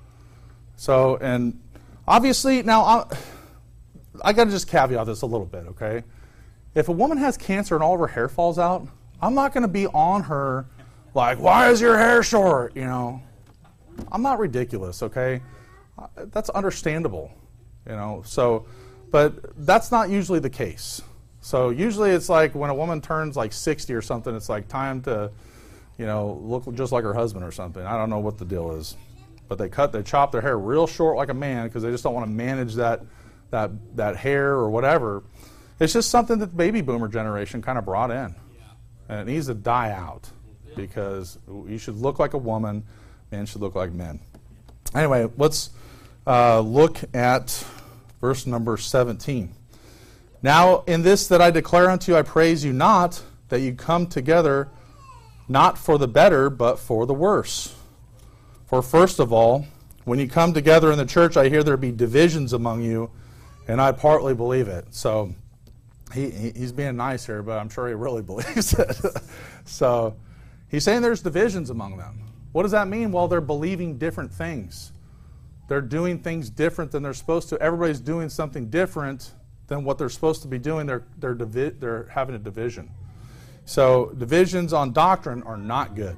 [SPEAKER 5] So, and obviously, now, I got to just caveat this a little bit, okay? If a woman has cancer and all of her hair falls out, I'm not going to be on her like, why is your hair short? I'm not ridiculous, okay? That's understandable, So, but that's not usually the case. So usually it's like when a woman turns like 60 or something, it's like time to, look just like her husband or something. I don't know what the deal is. But they chop their hair real short like a man because they just don't want to manage that hair or whatever. It's just something that the baby boomer generation kind of brought in. And it needs to die out because you should look like a woman, men should look like men. Anyway, let's look at verse number 17. Now in this that I declare unto you, I praise you not, that you come together not for the better, but for the worse. For first of all, when you come together in the church, I hear there be divisions among you, and I partly believe it. So he's being nice here, but I'm sure he really believes it. So he's saying there's divisions among them. What does that mean? Well, they're believing different things. They're doing things different than they're supposed to. Everybody's doing something different than what they're supposed to be doing. They're having a division. So divisions on doctrine are not good.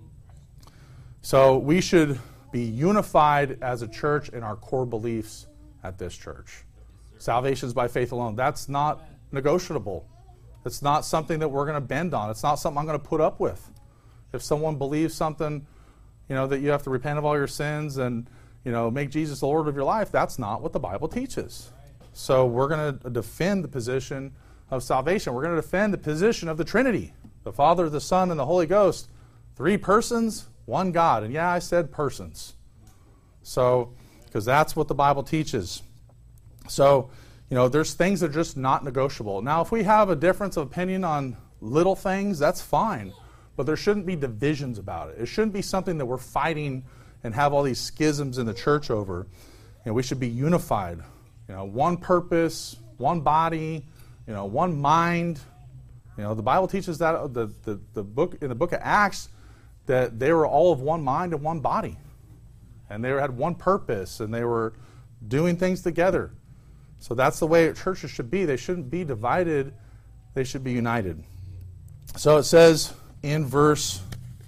[SPEAKER 5] So we should be unified as a church in our core beliefs at this church. Salvation is by faith alone. That's not negotiable. It's not something that we're going to bend on. It's not something I'm going to put up with. If someone believes something, that you have to repent of all your sins and, make Jesus the Lord of your life, that's not what the Bible teaches. So we're going to defend the position of salvation. We're going to defend the position of the Trinity, the Father, the Son, and the Holy Ghost. 3 persons, 1 God. And yeah, I said persons. So, because that's what the Bible teaches. So, there's things that are just not negotiable. Now, if we have a difference of opinion on little things, that's fine. But there shouldn't be divisions about it. It shouldn't be something that we're fighting and have all these schisms in the church over. We should be unified. One purpose, one body, one mind. The Bible teaches that the book in the book of Acts that they were all of one mind and one body. And they had one purpose and they were doing things together. So that's the way churches should be. They shouldn't be divided. They should be united. So it says in verse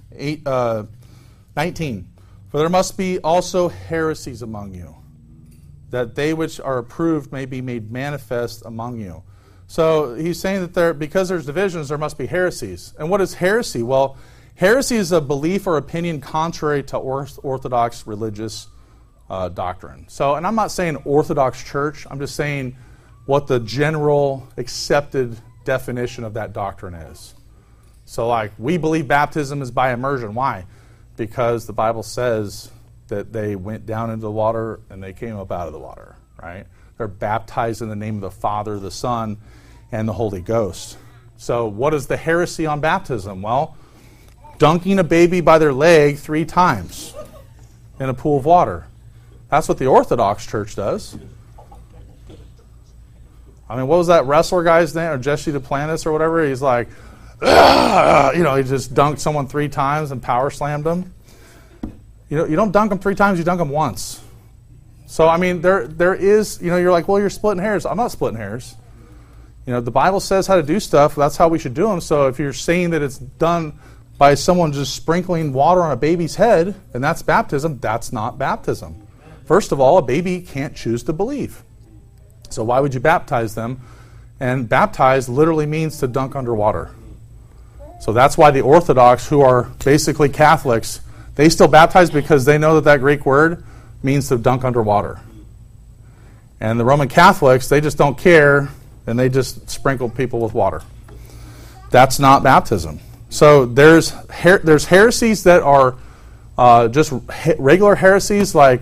[SPEAKER 5] 19, for there must be also heresies among you, that they which are approved may be made manifest among you. So he's saying that because there's divisions, there must be heresies. And what is heresy? Well, heresy is a belief or opinion contrary to orthodox religious doctrine. So, and I'm not saying Orthodox Church. I'm just saying what the general accepted definition of that doctrine is. So, like, we believe baptism is by immersion. Why? Because the Bible says that they went down into the water and they came up out of the water, right? They're baptized in the name of the Father, the Son, and the Holy Ghost. So what is the heresy on baptism? Well, dunking a baby by their leg 3 times in a pool of water. That's what the Orthodox Church does. I mean, what was that wrestler guy's name? Or Jesse Duplantis or whatever? He's like, he just dunked someone 3 times and power slammed them. You don't dunk them 3 times, you dunk them once. So, I mean, there is, you're like, well, you're splitting hairs. I'm not splitting hairs. The Bible says how to do stuff. That's how we should do them. So if you're saying that it's done by someone just sprinkling water on a baby's head, and that's baptism, that's not baptism. First of all, a baby can't choose to believe. So why would you baptize them? And baptize literally means to dunk under water. So that's why the Orthodox, who are basically Catholics, they still baptize because they know that Greek word means to dunk under water. And the Roman Catholics, they just don't care, and they just sprinkle people with water. That's not baptism. So there's heresies that are just regular heresies, like,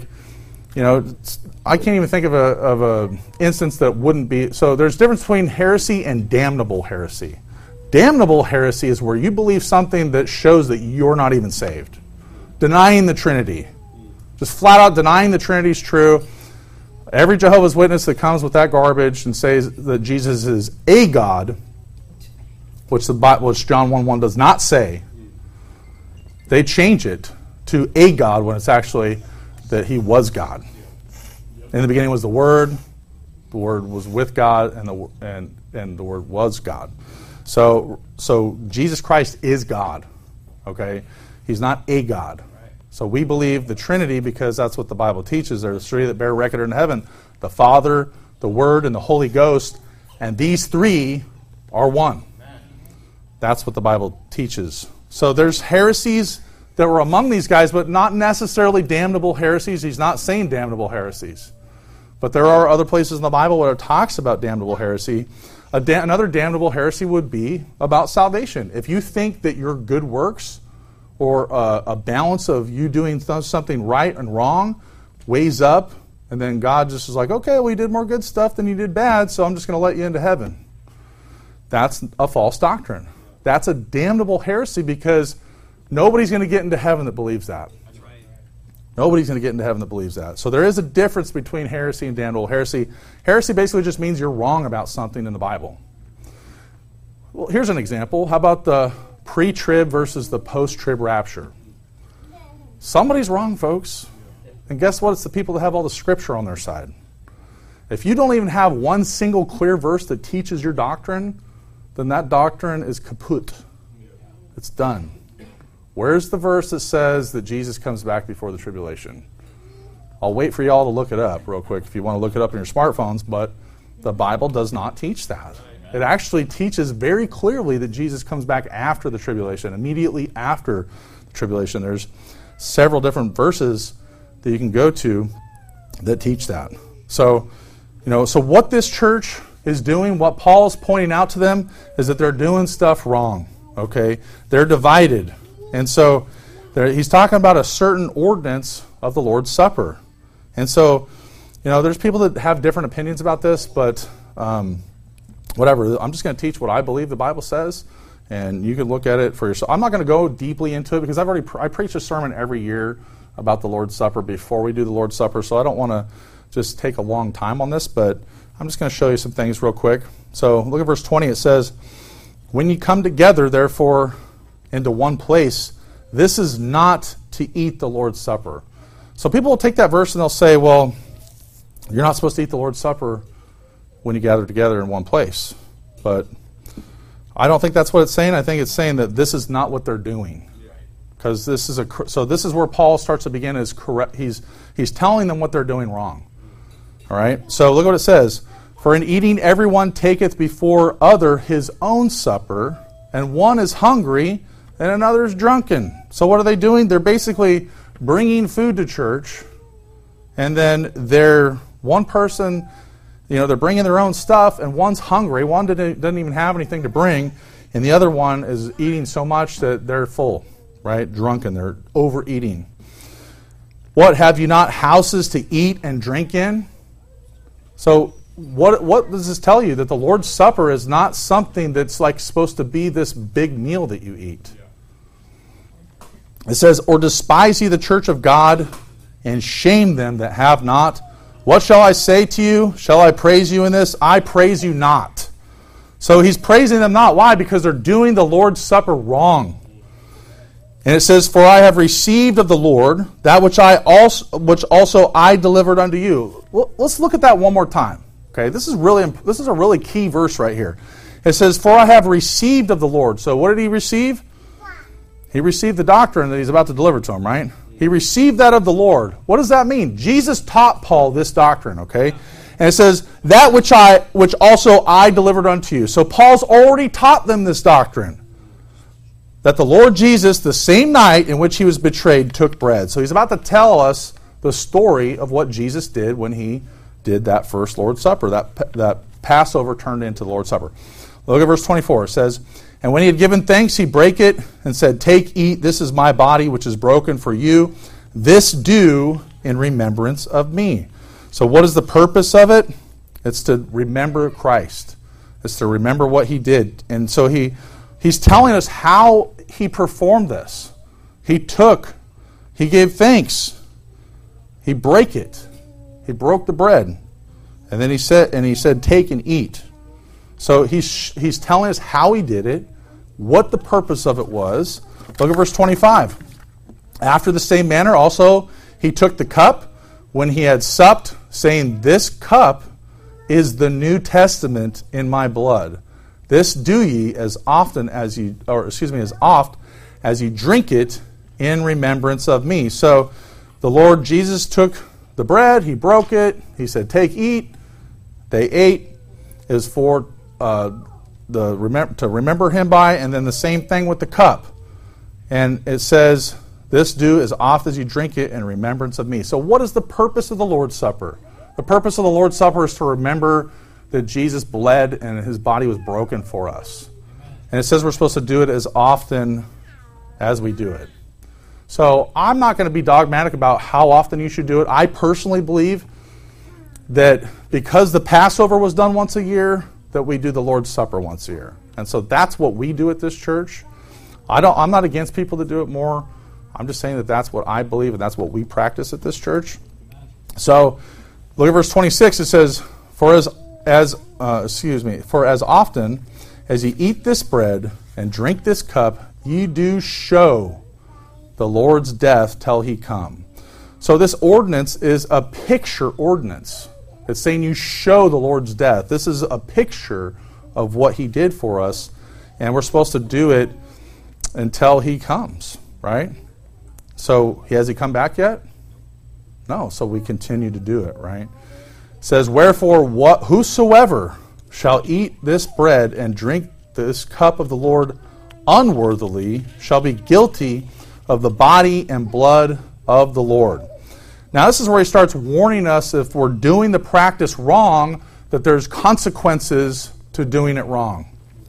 [SPEAKER 5] I can't even think of a instance that wouldn't be. So there's a difference between heresy and damnable heresy. Damnable heresy is where you believe something that shows that you're not even saved. Denying the Trinity. Just flat out denying the Trinity is true. Every Jehovah's Witness that comes with that garbage and says that Jesus is a God, which John 1:1 does not say, they change it to a God when it's actually that he was God. In the beginning was the Word was with God, and the Word was God. So Jesus Christ is God. Okay? He's not a God. So we believe the Trinity because that's what the Bible teaches. There are 3 that bear record in heaven: the Father, the Word, and the Holy Ghost. And these 3 are one. That's what the Bible teaches. So there's heresies that were among these guys, but not necessarily damnable heresies. He's not saying damnable heresies. But there are other places in the Bible where it talks about damnable heresy. Another damnable heresy would be about salvation. If you think that your good works or a balance of you doing something right and wrong weighs up, and then God just is like, okay, well, you did more good stuff than you did bad, so I'm just going to let you into heaven. That's a false doctrine. That's a damnable heresy because nobody's going to get into heaven that believes that. That's right. Nobody's going to get into heaven that believes that. So there is a difference between heresy and damnable heresy. Heresy basically just means you're wrong about something in the Bible. Well, here's an example. How about the pre-trib versus the post-trib rapture? Somebody's wrong, folks. And guess what? It's the people that have all the scripture on their side. If you don't even have one single clear verse that teaches your doctrine, then that doctrine is kaput. It's done. Where's the verse that says that Jesus comes back before the tribulation? I'll wait for y'all to look it up real quick if you want to look it up on your smartphones, but the Bible does not teach that. It actually teaches very clearly that Jesus comes back after the tribulation, immediately after the tribulation. There's several different verses that you can go to that teach that. So what this church is doing, what Paul's pointing out to them, is that they're doing stuff wrong. Okay? They're divided. And so he's talking about a certain ordinance of the Lord's Supper. And so, there's people that have different opinions about this, but whatever. I'm just going to teach what I believe the Bible says, and you can look at it for yourself. I'm not going to go deeply into it because I preach a sermon every year about the Lord's Supper before we do the Lord's Supper, so I don't want to just take a long time on this, but I'm just going to show you some things real quick. So look at verse 20. It says, "When you come together, therefore, into one place, this is not to eat the Lord's Supper." So people will take that verse and they'll say, well, you're not supposed to eat the Lord's Supper when you gather together in one place. But I don't think that's what it's saying. I think it's saying that this is not what they're doing. Because this is where Paul starts to begin is correct. He's telling them what they're doing wrong. All right? So look what it says. "For in eating everyone taketh before other his own supper, and one is hungry, and another is drunken." So what are they doing? They're basically bringing food to church, and then one person, they're bringing their own stuff, and one's hungry. One doesn't even have anything to bring, and the other one is eating so much that they're full, right? Drunken. They're overeating. "What, have you not houses to eat and drink in?" So what does this tell you? That the Lord's Supper is not something that's like supposed to be this big meal that you eat. It says, "Or despise ye the church of God, and shame them that have not? What shall I say to you? Shall I praise you in this? I praise you not. So he's praising them not. Why? Because they're doing the Lord's Supper wrong. And it says, "For I have received of the Lord that which also I delivered unto you." Well, let's look at that one more time. Okay, this is a really key verse right here. It says, "For I have received of the Lord." So what did he receive? He received the doctrine that he's about to deliver to him, right? He received that of the Lord. What does that mean? Jesus taught Paul this doctrine, okay? And it says, "That which also I delivered unto you." So Paul's already taught them this doctrine. That the Lord Jesus, the same night in which he was betrayed, took bread. So he's about to tell us the story of what Jesus did when he did that first Lord's Supper. That Passover turned into the Lord's Supper. Look at verse 24. It says, "And when he had given thanks, he brake it and said, Take, eat, this is my body, which is broken for you. This do in remembrance of me." So what is the purpose of it? It's to remember Christ. It's to remember what he did. And so he's telling us how he performed this. He gave thanks. He brake it. He broke the bread. And then he said, "Take and eat." So he's telling us how he did it, what the purpose of it was. Look at verse 25. "After the same manner also he took the cup when he had supped, saying, This cup is the New Testament in my blood. This do ye as oft as ye drink it in remembrance of me." So the Lord Jesus took the bread, he broke it, he said, "Take, eat." They ate. It was for to remember him by, and then the same thing with the cup. And it says, "This do as oft as you drink it in remembrance of me." So what is the purpose of the Lord's Supper? The purpose of the Lord's Supper is to remember that Jesus bled and his body was broken for us. And it says we're supposed to do it as often as we do it. So I'm not going to be dogmatic about how often you should do it. I personally believe that because the Passover was done once a year, that we do the Lord's Supper once a year. And so that's what we do at this church. I'm not against people that do it more. I'm just saying that that's what I believe and that's what we practice at this church. So look at verse 26. It says, For as often as ye eat this bread and drink this cup, ye do show the Lord's death till he come. So this ordinance is a picture ordinance. It's saying you show the Lord's death. This is a picture of what he did for us, and we're supposed to do it until he comes, right? So has he come back yet? No, so we continue to do it, right? It says, "Wherefore whosoever shall eat this bread and drink this cup of the Lord unworthily shall be guilty of the body and blood of the Lord." Now this is where he starts warning us if we're doing the practice wrong, that there's consequences to doing it wrong.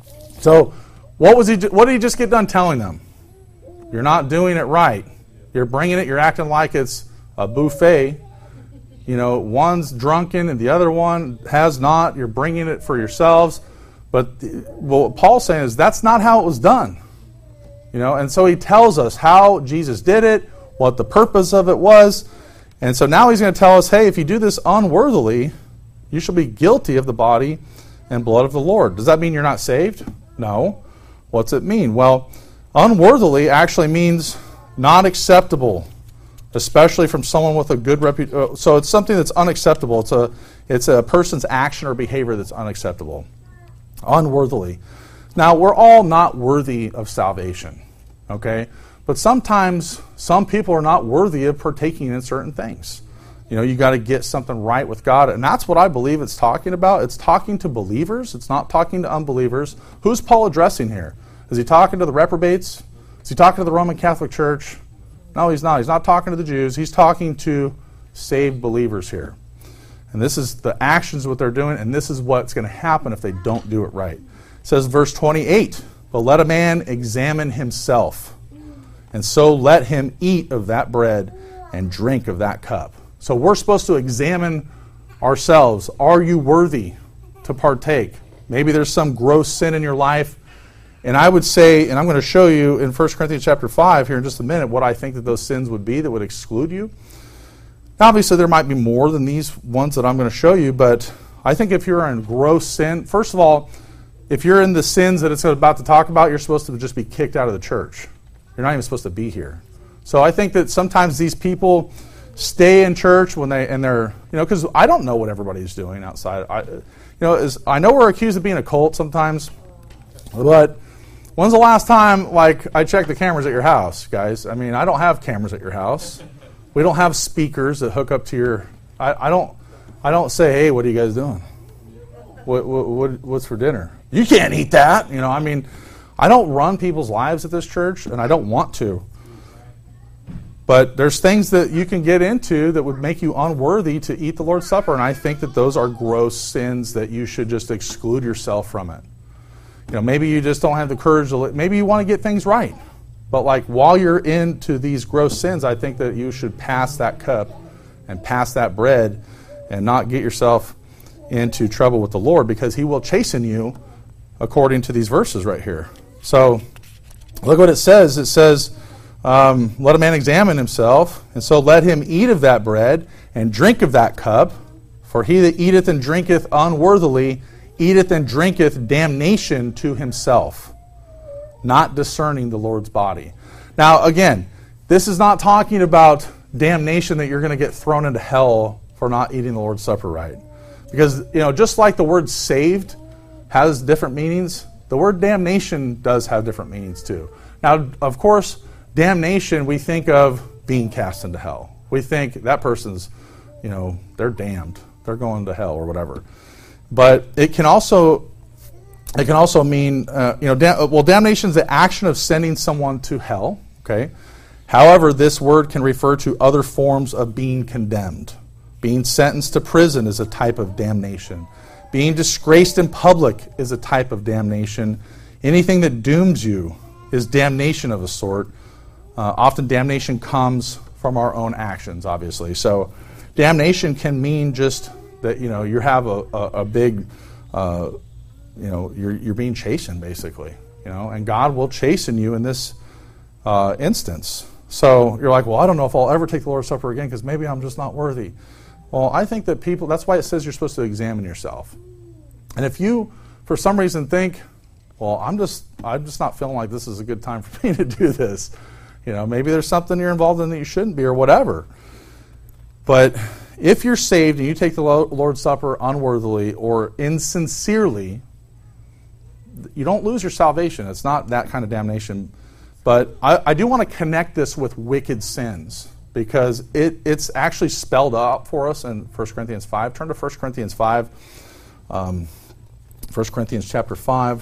[SPEAKER 5] So what did he just get done telling them? You're not doing it right. You're bringing it, you're acting like it's a buffet. You know, one's drunken and the other one has not. You're bringing it for yourselves. But what Paul's saying is that's not how it was done. You know, and so he tells us how Jesus did it, what the purpose of it was. And so now he's going to tell us, hey, if you do this unworthily, you shall be guilty of the body and blood of the Lord. Does that mean you're not saved? No. What's it mean? Well, unworthily actually means not acceptable, especially from someone with a good reputation. So it's something that's unacceptable. It's a person's action or behavior that's unacceptable. Unworthily. Now, we're all not worthy of salvation, okay? But sometimes some people are not worthy of partaking in certain things. You know, you got to get something right with God, and that's what I believe it's talking about. It's talking to believers. It's not talking to unbelievers. Who's Paul addressing here? Is he talking to the reprobates? Is he talking to the Roman Catholic Church? No, he's not. He's not talking to the Jews. He's talking to saved believers here. And this is the actions, what they're doing, and this is what's going to happen if they don't do it right. It says, verse 28, "But let a man examine himself, and so let him eat of that bread and drink of that cup." So we're supposed to examine ourselves. Are you worthy to partake? Maybe there's some gross sin in your life. And I would say, and I'm going to show you in 1 Corinthians chapter 5 here in just a minute, what I think that those sins would be that would exclude you. Now, obviously, there might be more than these ones that I'm going to show you, but I think if you're in gross sin, first of all, if you're in the sins that it's about to talk about, you're supposed to just be kicked out of the church. You're not even supposed to be here. So I think that sometimes these people stay in church when they're, because I don't know what everybody's doing outside. I know we're accused of being a cult sometimes, but when's the last time, I checked the cameras at your house, guys? I mean, I don't have cameras at your house. We don't have speakers that hook up to your. I don't say, hey, what are you guys doing? What's for dinner? You can't eat that. I don't run people's lives at this church, and I don't want to. But there's things that you can get into that would make you unworthy to eat the Lord's Supper, and I think that those are gross sins that you should just exclude yourself from it. Maybe you just don't have the courage to. Maybe you want to get things right, but while you're into these gross sins, I think that you should pass that cup and pass that bread, and not get yourself into trouble with the Lord, because He will chasten you according to these verses right here. So look what it says. It says, let a man examine himself, and so let him eat of that bread and drink of that cup. For he that eateth and drinketh unworthily eateth and drinketh damnation to himself, not discerning the Lord's body. Now, again, this is not talking about damnation that you're going to get thrown into hell for not eating the Lord's Supper right. Because, just like the word saved has different meanings, the word damnation does have different meanings too. Now, of course, damnation, we think of being cast into hell. We think that person's, they're damned. They're going to hell or whatever. But it can also mean, damnation is the action of sending someone to hell. Okay. However, this word can refer to other forms of being condemned. Being sentenced to prison is a type of damnation. Being disgraced in public is a type of damnation. Anything that dooms you is damnation of a sort. Often damnation comes from our own actions, obviously. So damnation can mean just that, you have a big, you're being chastened, basically. And God will chasten you in this instance. So you're like, well, I don't know if I'll ever take the Lord's Supper again because maybe I'm just not worthy. Well, I think that that's why it says you're supposed to examine yourself. And if you, for some reason, think, well, I'm just not feeling like this is a good time for me to do this. Maybe there's something you're involved in that you shouldn't be or whatever. But if you're saved and you take the Lord's Supper unworthily or insincerely, you don't lose your salvation. It's not that kind of damnation. But I do want to connect this with wicked sins, because it's actually spelled out for us in 1 Corinthians 5. Turn to 1 Corinthians 5. 1 Corinthians chapter 5.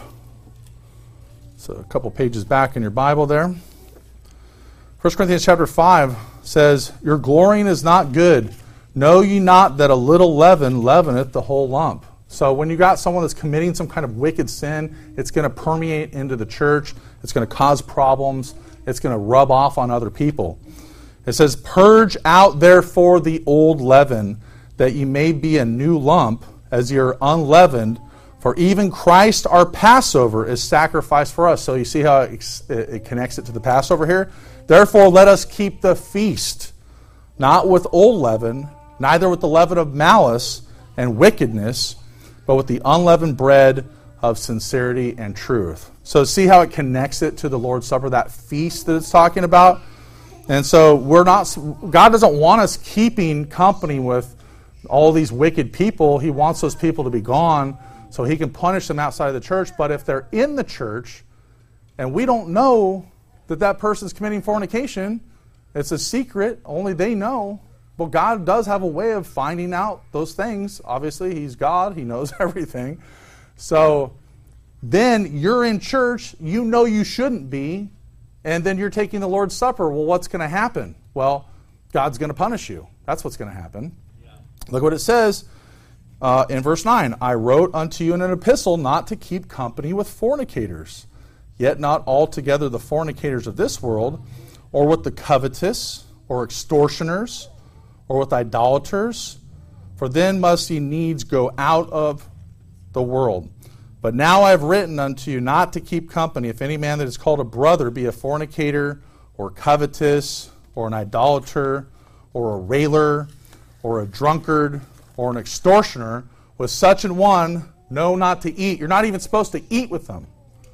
[SPEAKER 5] So a couple pages back in your Bible there. 1 Corinthians chapter 5 says, your glorying is not good. Know ye not that a little leaven leaveneth the whole lump? So when you got someone that's committing some kind of wicked sin, it's going to permeate into the church. It's going to cause problems. It's going to rub off on other people. It says, purge out therefore the old leaven, that ye may be a new lump, as ye are unleavened. For even Christ our Passover is sacrificed for us. So you see how it connects it to the Passover here? Therefore let us keep the feast, not with old leaven, neither with the leaven of malice and wickedness, but with the unleavened bread of sincerity and truth. So see how it connects it to the Lord's Supper, that feast that it's talking about? And so God doesn't want us keeping company with all these wicked people. He wants those people to be gone so He can punish them outside of the church. But if they're in the church and we don't know that person's committing fornication, it's a secret, only they know. Well, God does have a way of finding out those things. Obviously, He's God. He knows everything. So then you're in church, you know you shouldn't be, and then you're taking the Lord's Supper. Well, what's going to happen? Well, God's going to punish you. That's what's going to happen. Yeah. Look what it says in verse 9. I wrote unto you in an epistle not to keep company with fornicators, yet not altogether the fornicators of this world, or with the covetous, or extortioners, or with idolaters, for then must ye needs go out of the world. But now I have written unto you not to keep company, if any man that is called a brother be a fornicator, or covetous, or an idolater, or a railer, or a drunkard, or an extortioner. With such an one know not to eat. You're not even supposed to eat with them.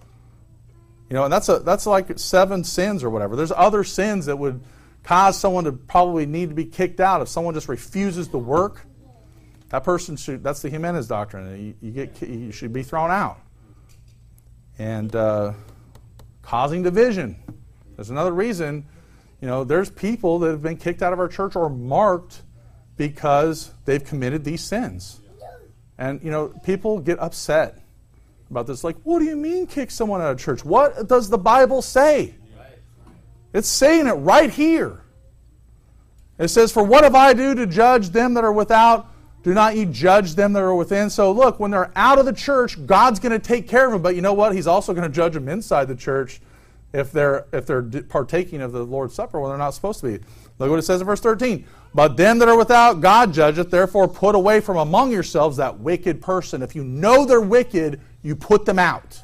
[SPEAKER 5] You know, and that's like 7 sins or whatever. There's other sins that would cause someone to probably need to be kicked out. If someone just refuses to work, that person should, that's the Jimenez doctrine. You should be thrown out. And causing division. There's another reason, you know, there's people that have been kicked out of our church or marked because they've committed these sins. And, you know, people get upset about this. Like, what do you mean kick someone out of church? What does the Bible say? It's saying it right here. It says, for what if I do to judge them that are without? Do not ye judge them that are within. So look, when they're out of the church, God's going to take care of them. But you know what? He's also going to judge them inside the church if they're partaking of the Lord's Supper when they're not supposed to be. Look what it says in verse 13. But them that are without, God judgeth. Therefore put away from among yourselves that wicked person. If you know they're wicked, you put them out.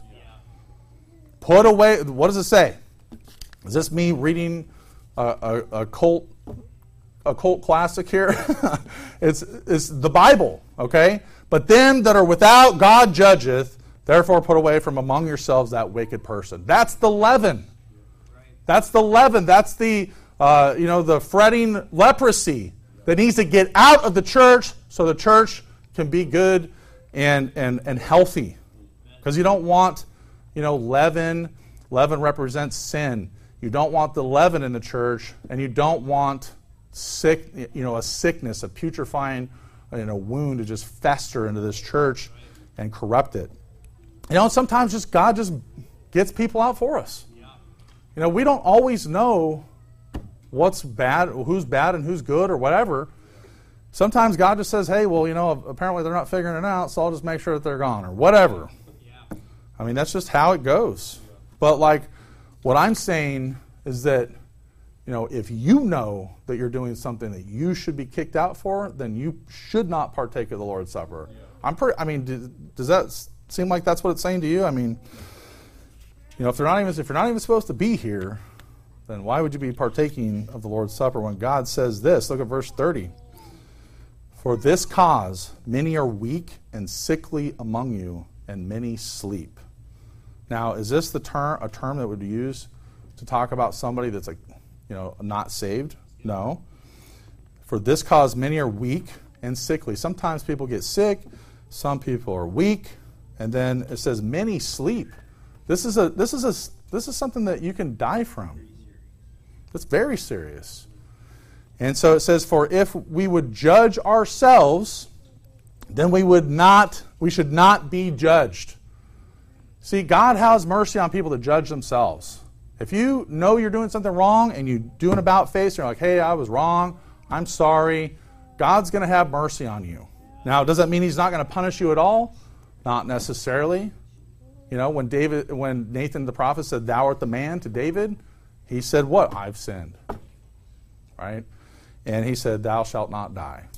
[SPEAKER 5] Put away. What does it say? Is this me reading a cult classic here? It's the Bible, okay? But them that are without, God judgeth. Therefore put away from among yourselves that wicked person. That's the leaven. That's the leaven. That's the the fretting leprosy that needs to get out of the church so the church can be good and healthy. Because you don't want, leaven. Leaven represents sin. You don't want the leaven in the church, and you don't want a sickness, a putrefying, wound to just fester into this church and corrupt it. Sometimes God just gets people out for us. We don't always know what's bad, who's bad and who's good or whatever. Sometimes God just says, hey, well, apparently they're not figuring it out, so I'll just make sure that they're gone or whatever. I mean, that's just how it goes. But what I'm saying is that, if you know that you're doing something that you should be kicked out for, then you should not partake of the Lord's Supper. Does that seem like that's what it's saying to you? I mean, if you're not even supposed to be here, then why would you be partaking of the Lord's Supper when God says this? Look at verse 30. For this cause many are weak and sickly among you, and many sleep. Now, is this a term that would be used to talk about somebody that's not saved? No. For this cause many are weak and sickly. Sometimes people get sick, some people are weak, and then it says many sleep. This is something that you can die from. That's very serious. And so it says, for if we would judge ourselves, then we should not be judged. See, God has mercy on people that judge themselves. If you know you're doing something wrong and you do an about face, and you're like, hey, I was wrong, I'm sorry, God's going to have mercy on you. Now, does that mean He's not going to punish you at all? Not necessarily. When Nathan the prophet said, thou art the man to David, he said what? I've sinned. Right? And he said, thou shalt not die.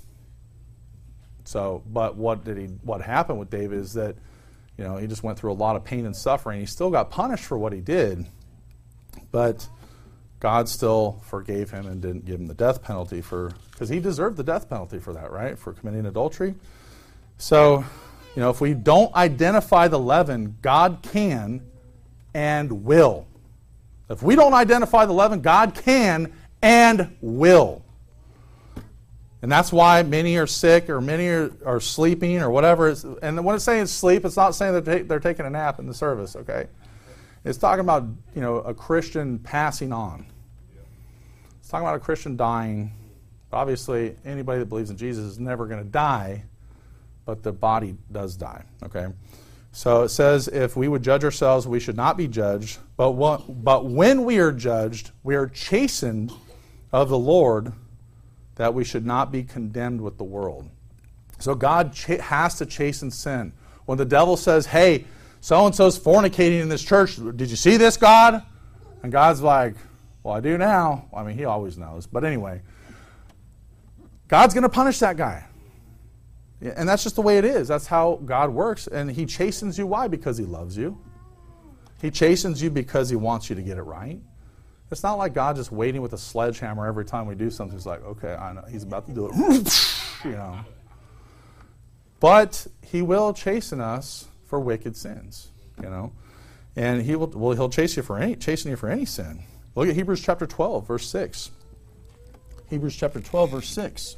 [SPEAKER 5] So, but what happened with David is that, he just went through a lot of pain and suffering. He still got punished for what he did, but God still forgave him and didn't give him the death penalty because he deserved the death penalty for that, right? For committing adultery. So, if we don't identify the leaven, God can and will. If we don't identify the leaven, God can and will. And that's why many are sick or many are sleeping or whatever. And when it's saying sleep, it's not saying that they're taking a nap in the service, okay? It's talking about, a Christian passing on. It's talking about a Christian dying. Obviously, anybody that believes in Jesus is never going to die, but the body does die, okay? So it says, if we would judge ourselves, we should not be judged. But when we are judged, we are chastened of the Lord, that we should not be condemned with the world. So God has to chasten sin. When the devil says, hey, so-and-so's fornicating in this church, did you see this, God? And God's like, well, I do now. I mean, He always knows. But anyway, God's going to punish that guy. And that's just the way it is. That's how God works. And He chastens you. Why? Because He loves you. He chastens you because He wants you to get it right. It's not like God just waiting with a sledgehammer every time we do something. He's like, okay, I know He's about to do it. But he will chasten us for wicked sins, And he'll chasten you for any sin. Look at Hebrews chapter 12, verse 6. Hebrews chapter 12, verse 6.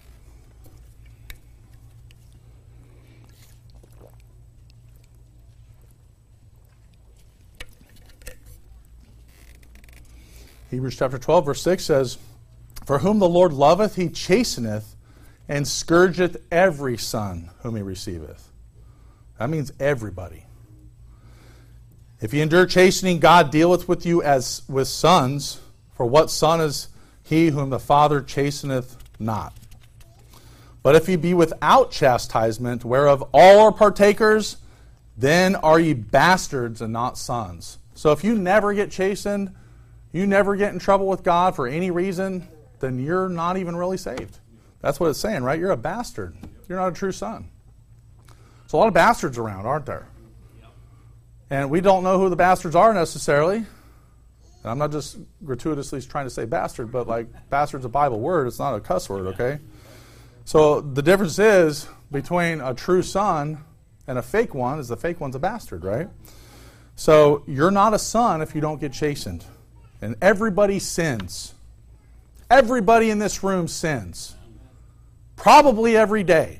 [SPEAKER 5] Hebrews chapter 12, verse 6 says, "For whom the Lord loveth, he chasteneth, and scourgeth every son whom he receiveth." That means everybody. If ye endure chastening, God dealeth with you as with sons. For what son is he whom the Father chasteneth not? But if ye be without chastisement, whereof all are partakers, then are ye bastards and not sons. So if you never get chastened, you never get in trouble with God for any reason, then you're not even really saved. That's what it's saying, right? You're a bastard. You're not a true son. There's a lot of bastards around, aren't there? And we don't know who the bastards are necessarily. And I'm not just gratuitously trying to say bastard, but bastard's a Bible word. It's not a cuss word, okay? So the difference is between a true son and a fake one is the fake one's a bastard, right? So you're not a son if you don't get chastened. And everybody sins. Everybody in this room sins. Probably every day.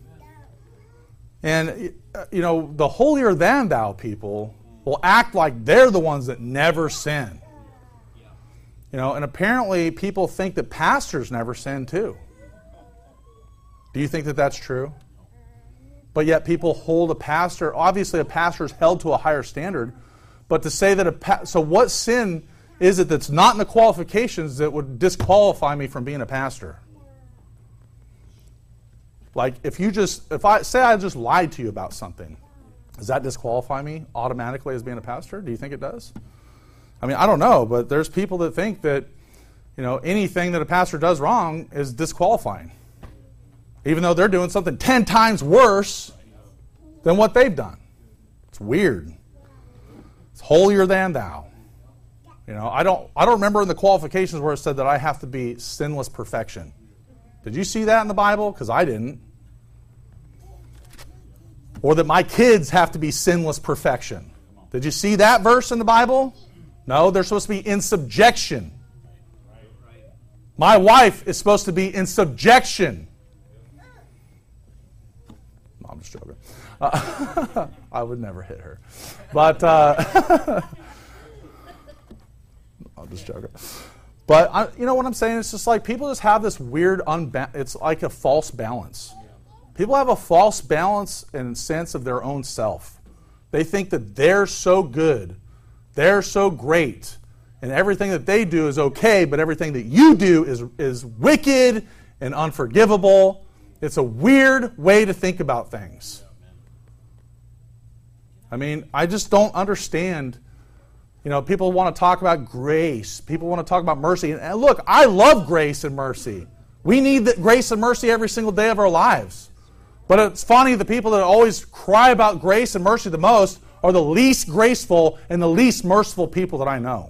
[SPEAKER 5] And, the holier than thou people will act like they're the ones that never sin. And apparently people think that pastors never sin too. Do you think that that's true? But yet people hold a pastor, obviously a pastor is held to a higher standard, but to say that so what sin is it that's not in the qualifications that would disqualify me from being a pastor? If I say I just lied to you about something, does that disqualify me automatically as being a pastor? Do you think it does? I mean, I don't know, but there's people that think that, anything that a pastor does wrong is disqualifying. Even though they're doing something 10 times worse than what they've done. It's weird. It's holier than thou. I don't remember in the qualifications where it said that I have to be sinless perfection. Did you see that in the Bible? Because I didn't. Or that my kids have to be sinless perfection. Did you see that verse in the Bible? No, they're supposed to be in subjection. My wife is supposed to be in subjection. No, I'm just joking. I would never hit her. But, I'm just joking. But, you know what I'm saying? It's just people just have this weird, it's like a false balance. People have a false balance and sense of their own self. They think that they're so good, they're so great, and everything that they do is okay, but everything that you do is wicked and unforgivable. It's a weird way to think about things. I mean, I just don't understand. People want to talk about grace. People want to talk about mercy. And look, I love grace and mercy. We need grace and mercy every single day of our lives. But it's funny, the people that always cry about grace and mercy the most are the least graceful and the least merciful people that I know.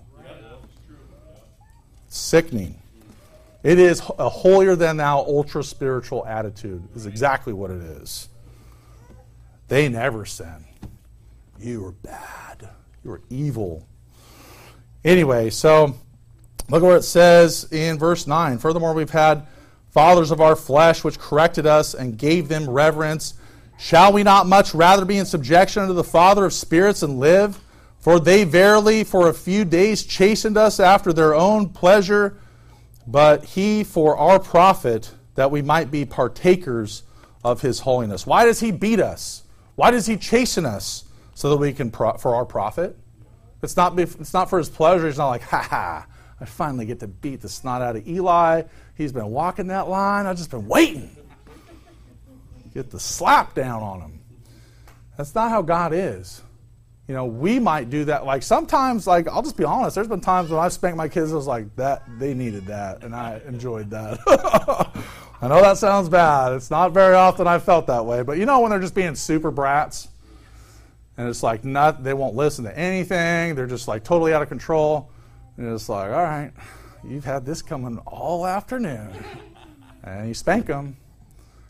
[SPEAKER 5] Sickening. It is a holier-than-thou, ultra-spiritual attitude is exactly what it is. They never sin. You are bad. You are evil. Anyway, so look at what it says in verse 9. Furthermore, we've had fathers of our flesh which corrected us and gave them reverence. Shall we not much rather be in subjection unto the Father of spirits and live? For they verily for a few days chastened us after their own pleasure, but he for our profit, that we might be partakers of his holiness. Why does he beat us? Why does he chasten us? So that we can, for our profit? It's not for his pleasure. He's not like, I finally get to beat the snot out of Eli. He's been walking that line. I've just been waiting. Get the slap down on him. That's not how God is. We might do that. Sometimes, I'll just be honest, there's been times when I've spanked my kids, I was like, they needed that, and I enjoyed that. I know that sounds bad. It's not very often I've felt that way. But when they're just being super brats, and it's they won't listen to anything. They're just totally out of control. And it's all right, you've had this coming all afternoon. And you spank them.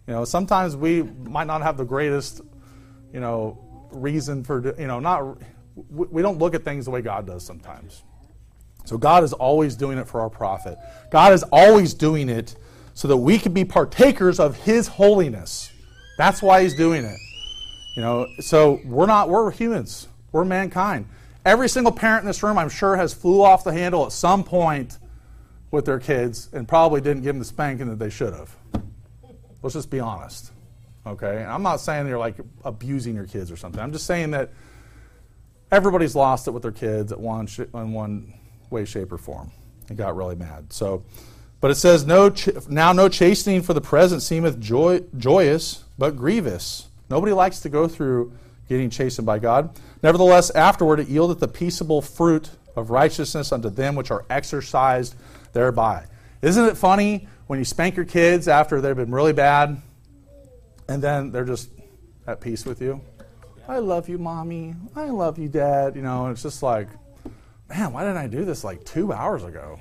[SPEAKER 5] Sometimes we might not have the greatest, reason for, we don't look at things the way God does sometimes. So God is always doing it for our profit. God is always doing it so that we can be partakers of His holiness. That's why He's doing it. So we're humans. We're mankind. Every single parent in this room, I'm sure, has flew off the handle at some point with their kids and probably didn't give them the spanking that they should have. Let's just be honest. Okay? And I'm not saying you're like abusing your kids or something. I'm just saying that everybody's lost it with their kids in one way, shape, or form. And got really mad. But it says, now no chastening for the present seemeth joyous, but grievous. Nobody likes to go through getting chastened by God. Nevertheless, afterward it yieldeth the peaceable fruit of righteousness unto them which are exercised thereby. Isn't it funny when you spank your kids after they've been really bad, and then they're just at peace with you? I love you, Mommy. I love you, Dad. It's just like, man, why didn't I do this like 2 hours ago?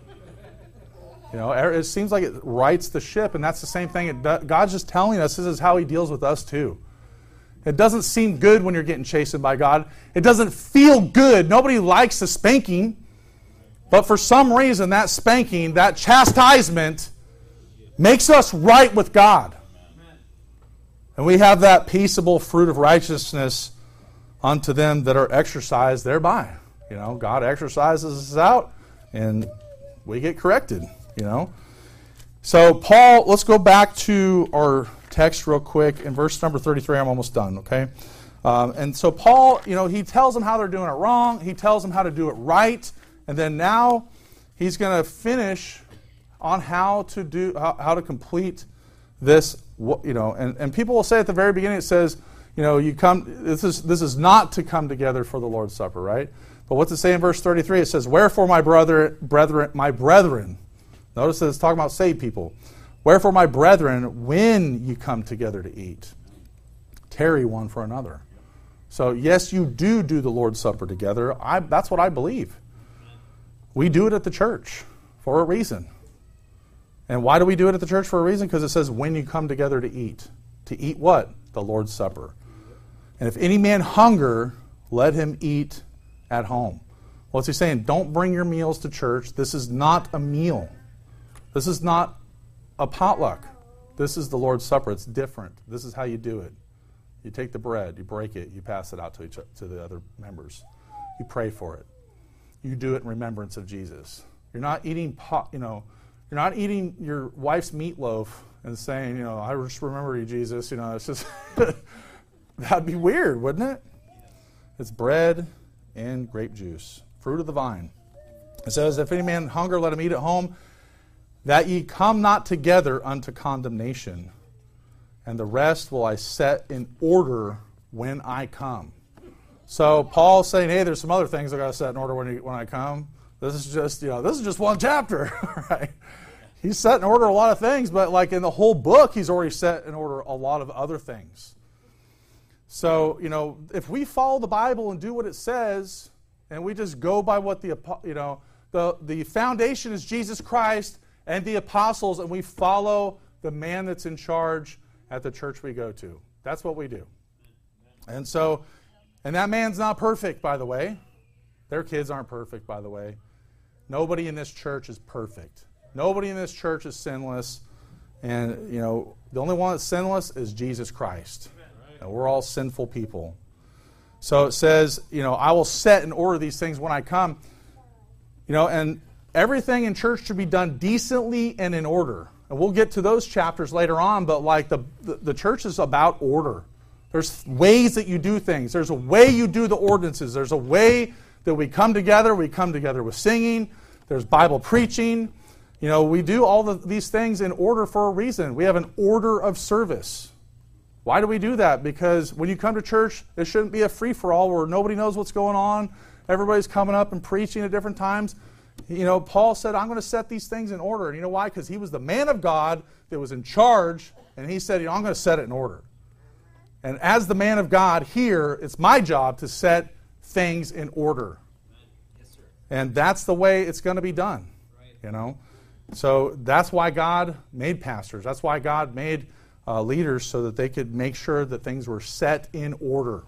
[SPEAKER 5] It seems like it rights the ship, and that's the same thing. God's just telling us this is how He deals with us too. It doesn't seem good when you're getting chastened by God. It doesn't feel good. Nobody likes a spanking. But for some reason, that spanking, that chastisement, makes us right with God. And we have that peaceable fruit of righteousness unto them that are exercised thereby. God exercises us out, and we get corrected, So Paul, let's go back to our text real quick. In verse number 33, I'm almost done, okay? And so Paul, he tells them how they're doing it wrong. He tells them how to do it right. And then now he's going to finish on how to complete this, and people will say at the very beginning, it says, this is not to come together for the Lord's Supper, right? But what's it say in verse 33? It says, wherefore my brethren, notice that it's talking about saved people. Wherefore my brethren, when you come together to eat, tarry one for another. So yes, you do the Lord's Supper together. That's what I believe. We do it at the church for a reason. And why do we do it at the church for a reason? Because it says, when you come together to eat. To eat what? The Lord's Supper. And if any man hunger, let him eat at home. What's he saying? Don't bring your meals to church. This is not a meal. This is not a potluck. This is the Lord's Supper. It's different. This is how you do it. You take the bread, you break it, you pass it out to the other members. You pray for it. You do it in remembrance of Jesus. You're not eating you're not eating your wife's meatloaf and saying, I just remember you, Jesus. It's just that'd be weird, wouldn't it? It's bread and grape juice, fruit of the vine. It says, if any man hunger, let him eat at home, that ye come not together unto condemnation. And the rest will I set in order when I come. So Paul's saying, hey, there's some other things I got to set in order when I come. This is just one chapter, right? He's set in order a lot of things, but like in the whole book, he's already set in order a lot of other things. So, if we follow the Bible and do what it says, and we just go by what the foundation is Jesus Christ and the apostles, and we follow the man that's in charge at the church we go to. That's what we do. And that man's not perfect, by the way. Their kids aren't perfect, by the way. Nobody in this church is perfect. Nobody in this church is sinless. And, the only one that's sinless is Jesus Christ. And we're all sinful people. So it says, I will set in order these things when I come. And everything in church should be done decently and in order. And we'll get to those chapters later on, but like the church is about order. There's ways that you do things. There's a way you do the ordinances. There's a way that we come together. We come together with singing. There's Bible preaching. We do all these things in order for a reason. We have an order of service. Why do we do that? Because when you come to church, it shouldn't be a free-for-all where nobody knows what's going on. Everybody's coming up and preaching at different times. Paul said, I'm going to set these things in order. And you know why? Because he was the man of God that was in charge, and he said, I'm going to set it in order. And as the man of God here, it's my job to set things in order. Yes, sir. And that's the way it's going to be done. Right. So that's why God made pastors. That's why God made leaders so that they could make sure that things were set in order.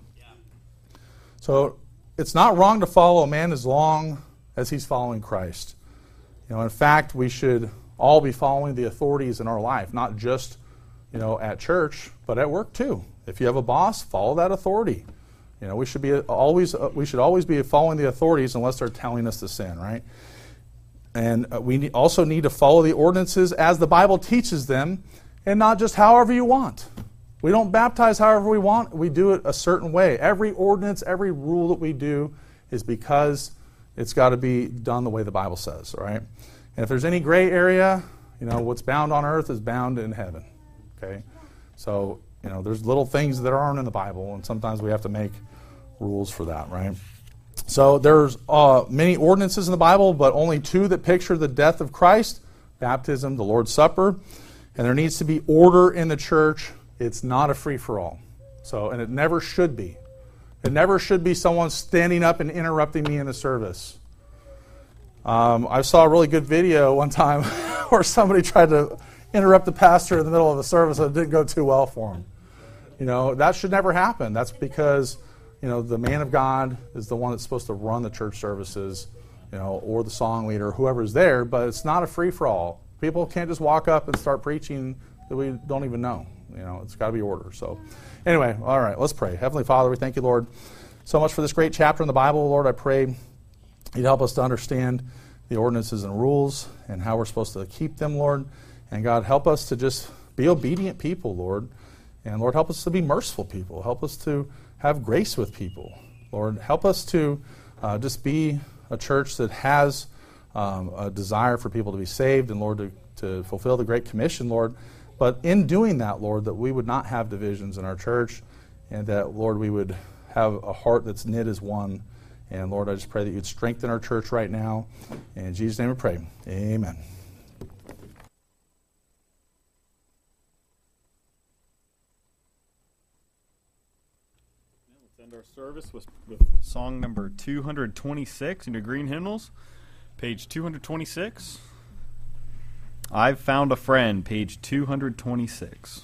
[SPEAKER 5] So it's not wrong to follow a man as long as he's following Christ. In fact, we should all be following the authorities in our life, not just, at church, but at work too. If you have a boss, follow that authority. We should always be following the authorities unless they're telling us to sin, right? And we also need to follow the ordinances as the Bible teaches them, and not just however you want. We don't baptize however we want. We do it a certain way. Every ordinance, every rule that we do is because it's got to be done the way the Bible says, all right? And if there's any gray area, what's bound on earth is bound in heaven, okay? So, there's little things that aren't in the Bible, and sometimes we have to make rules for that, right? So there's many ordinances in the Bible, but only two that picture the death of Christ: baptism, the Lord's Supper. And there needs to be order in the church. It's not a free-for-all. And it never should be. It never should be someone standing up and interrupting me in the service. I saw a really good video one time where somebody tried to interrupt the pastor in the middle of a service and it didn't go too well for him. That should never happen. That's because, the man of God is the one that's supposed to run the church services, or the song leader, whoever's there, but it's not a free-for-all. People can't just walk up and start preaching that we don't even know. It's got to be order. So anyway, all right, let's pray. Heavenly Father, we thank you, Lord, so much for this great chapter in the Bible. Lord, I pray you'd help us to understand the ordinances and rules and how we're supposed to keep them, Lord. And God, help us to just be obedient people, Lord. And Lord, help us to be merciful people. Help us to have grace with people. Lord, help us to just be a church that has a desire for people to be saved and, Lord, to fulfill the Great Commission, Lord. But in doing that, Lord, that we would not have divisions in our church, and that, Lord, we would have a heart that's knit as one. And, Lord, I just pray that you'd strengthen our church right now. In Jesus' name we pray. Amen.
[SPEAKER 1] Let's end our service with song number 226 in your green hymnals, page 226. I've Found a Friend, page 226.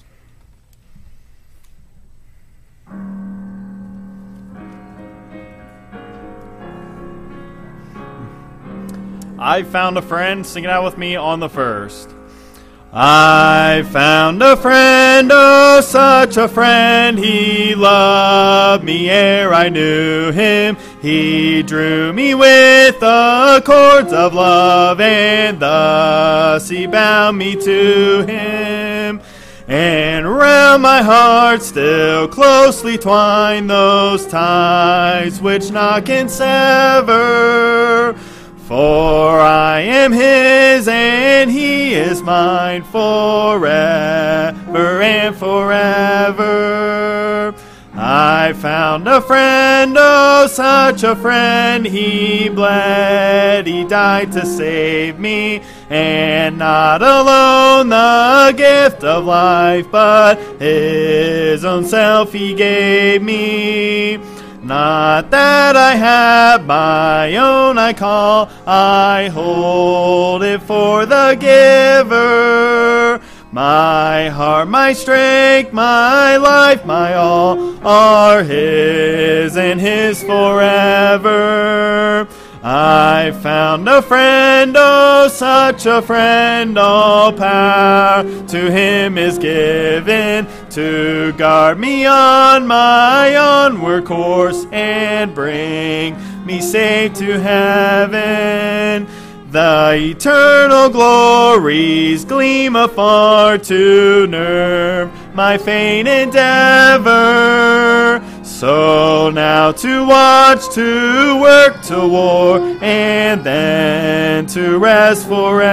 [SPEAKER 1] I found a friend, sing it out with me on the first. I found a friend, oh such a friend, he loved me ere I knew him. He drew me with the cords of love, and thus he bound me to him. And round my heart still closely twine those ties which naught can sever. For I am his and he is mine forever and forever. I found a friend, oh such a friend, he bled, he died to save me, and not alone the gift of life, but his own self he gave me. Not that I have my own I call, I hold it for the giver. My heart, my strength, my life, my all are his and his forever. I found a friend, oh such a friend, all power to him is given to guard me on my onward course and bring me safe to heaven. The eternal glories gleam afar to nerve my faint endeavor. So now to watch, to work, to war, and then to rest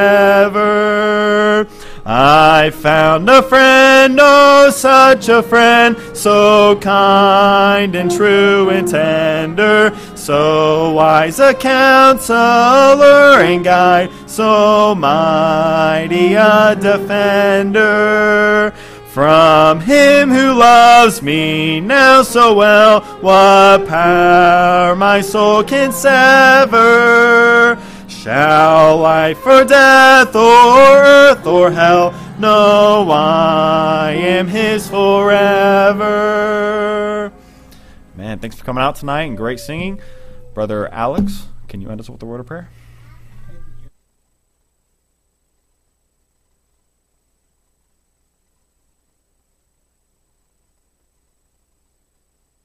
[SPEAKER 1] forever. I found a friend, oh such a friend, so kind and true and tender, so wise a counselor and guide, so mighty a defender. From him who loves me now so well, what power my soul can sever? Shall life or death or earth or hell No, I am his forever. Man, thanks for coming out tonight and great singing. Brother Alex, can you end us with a word of prayer?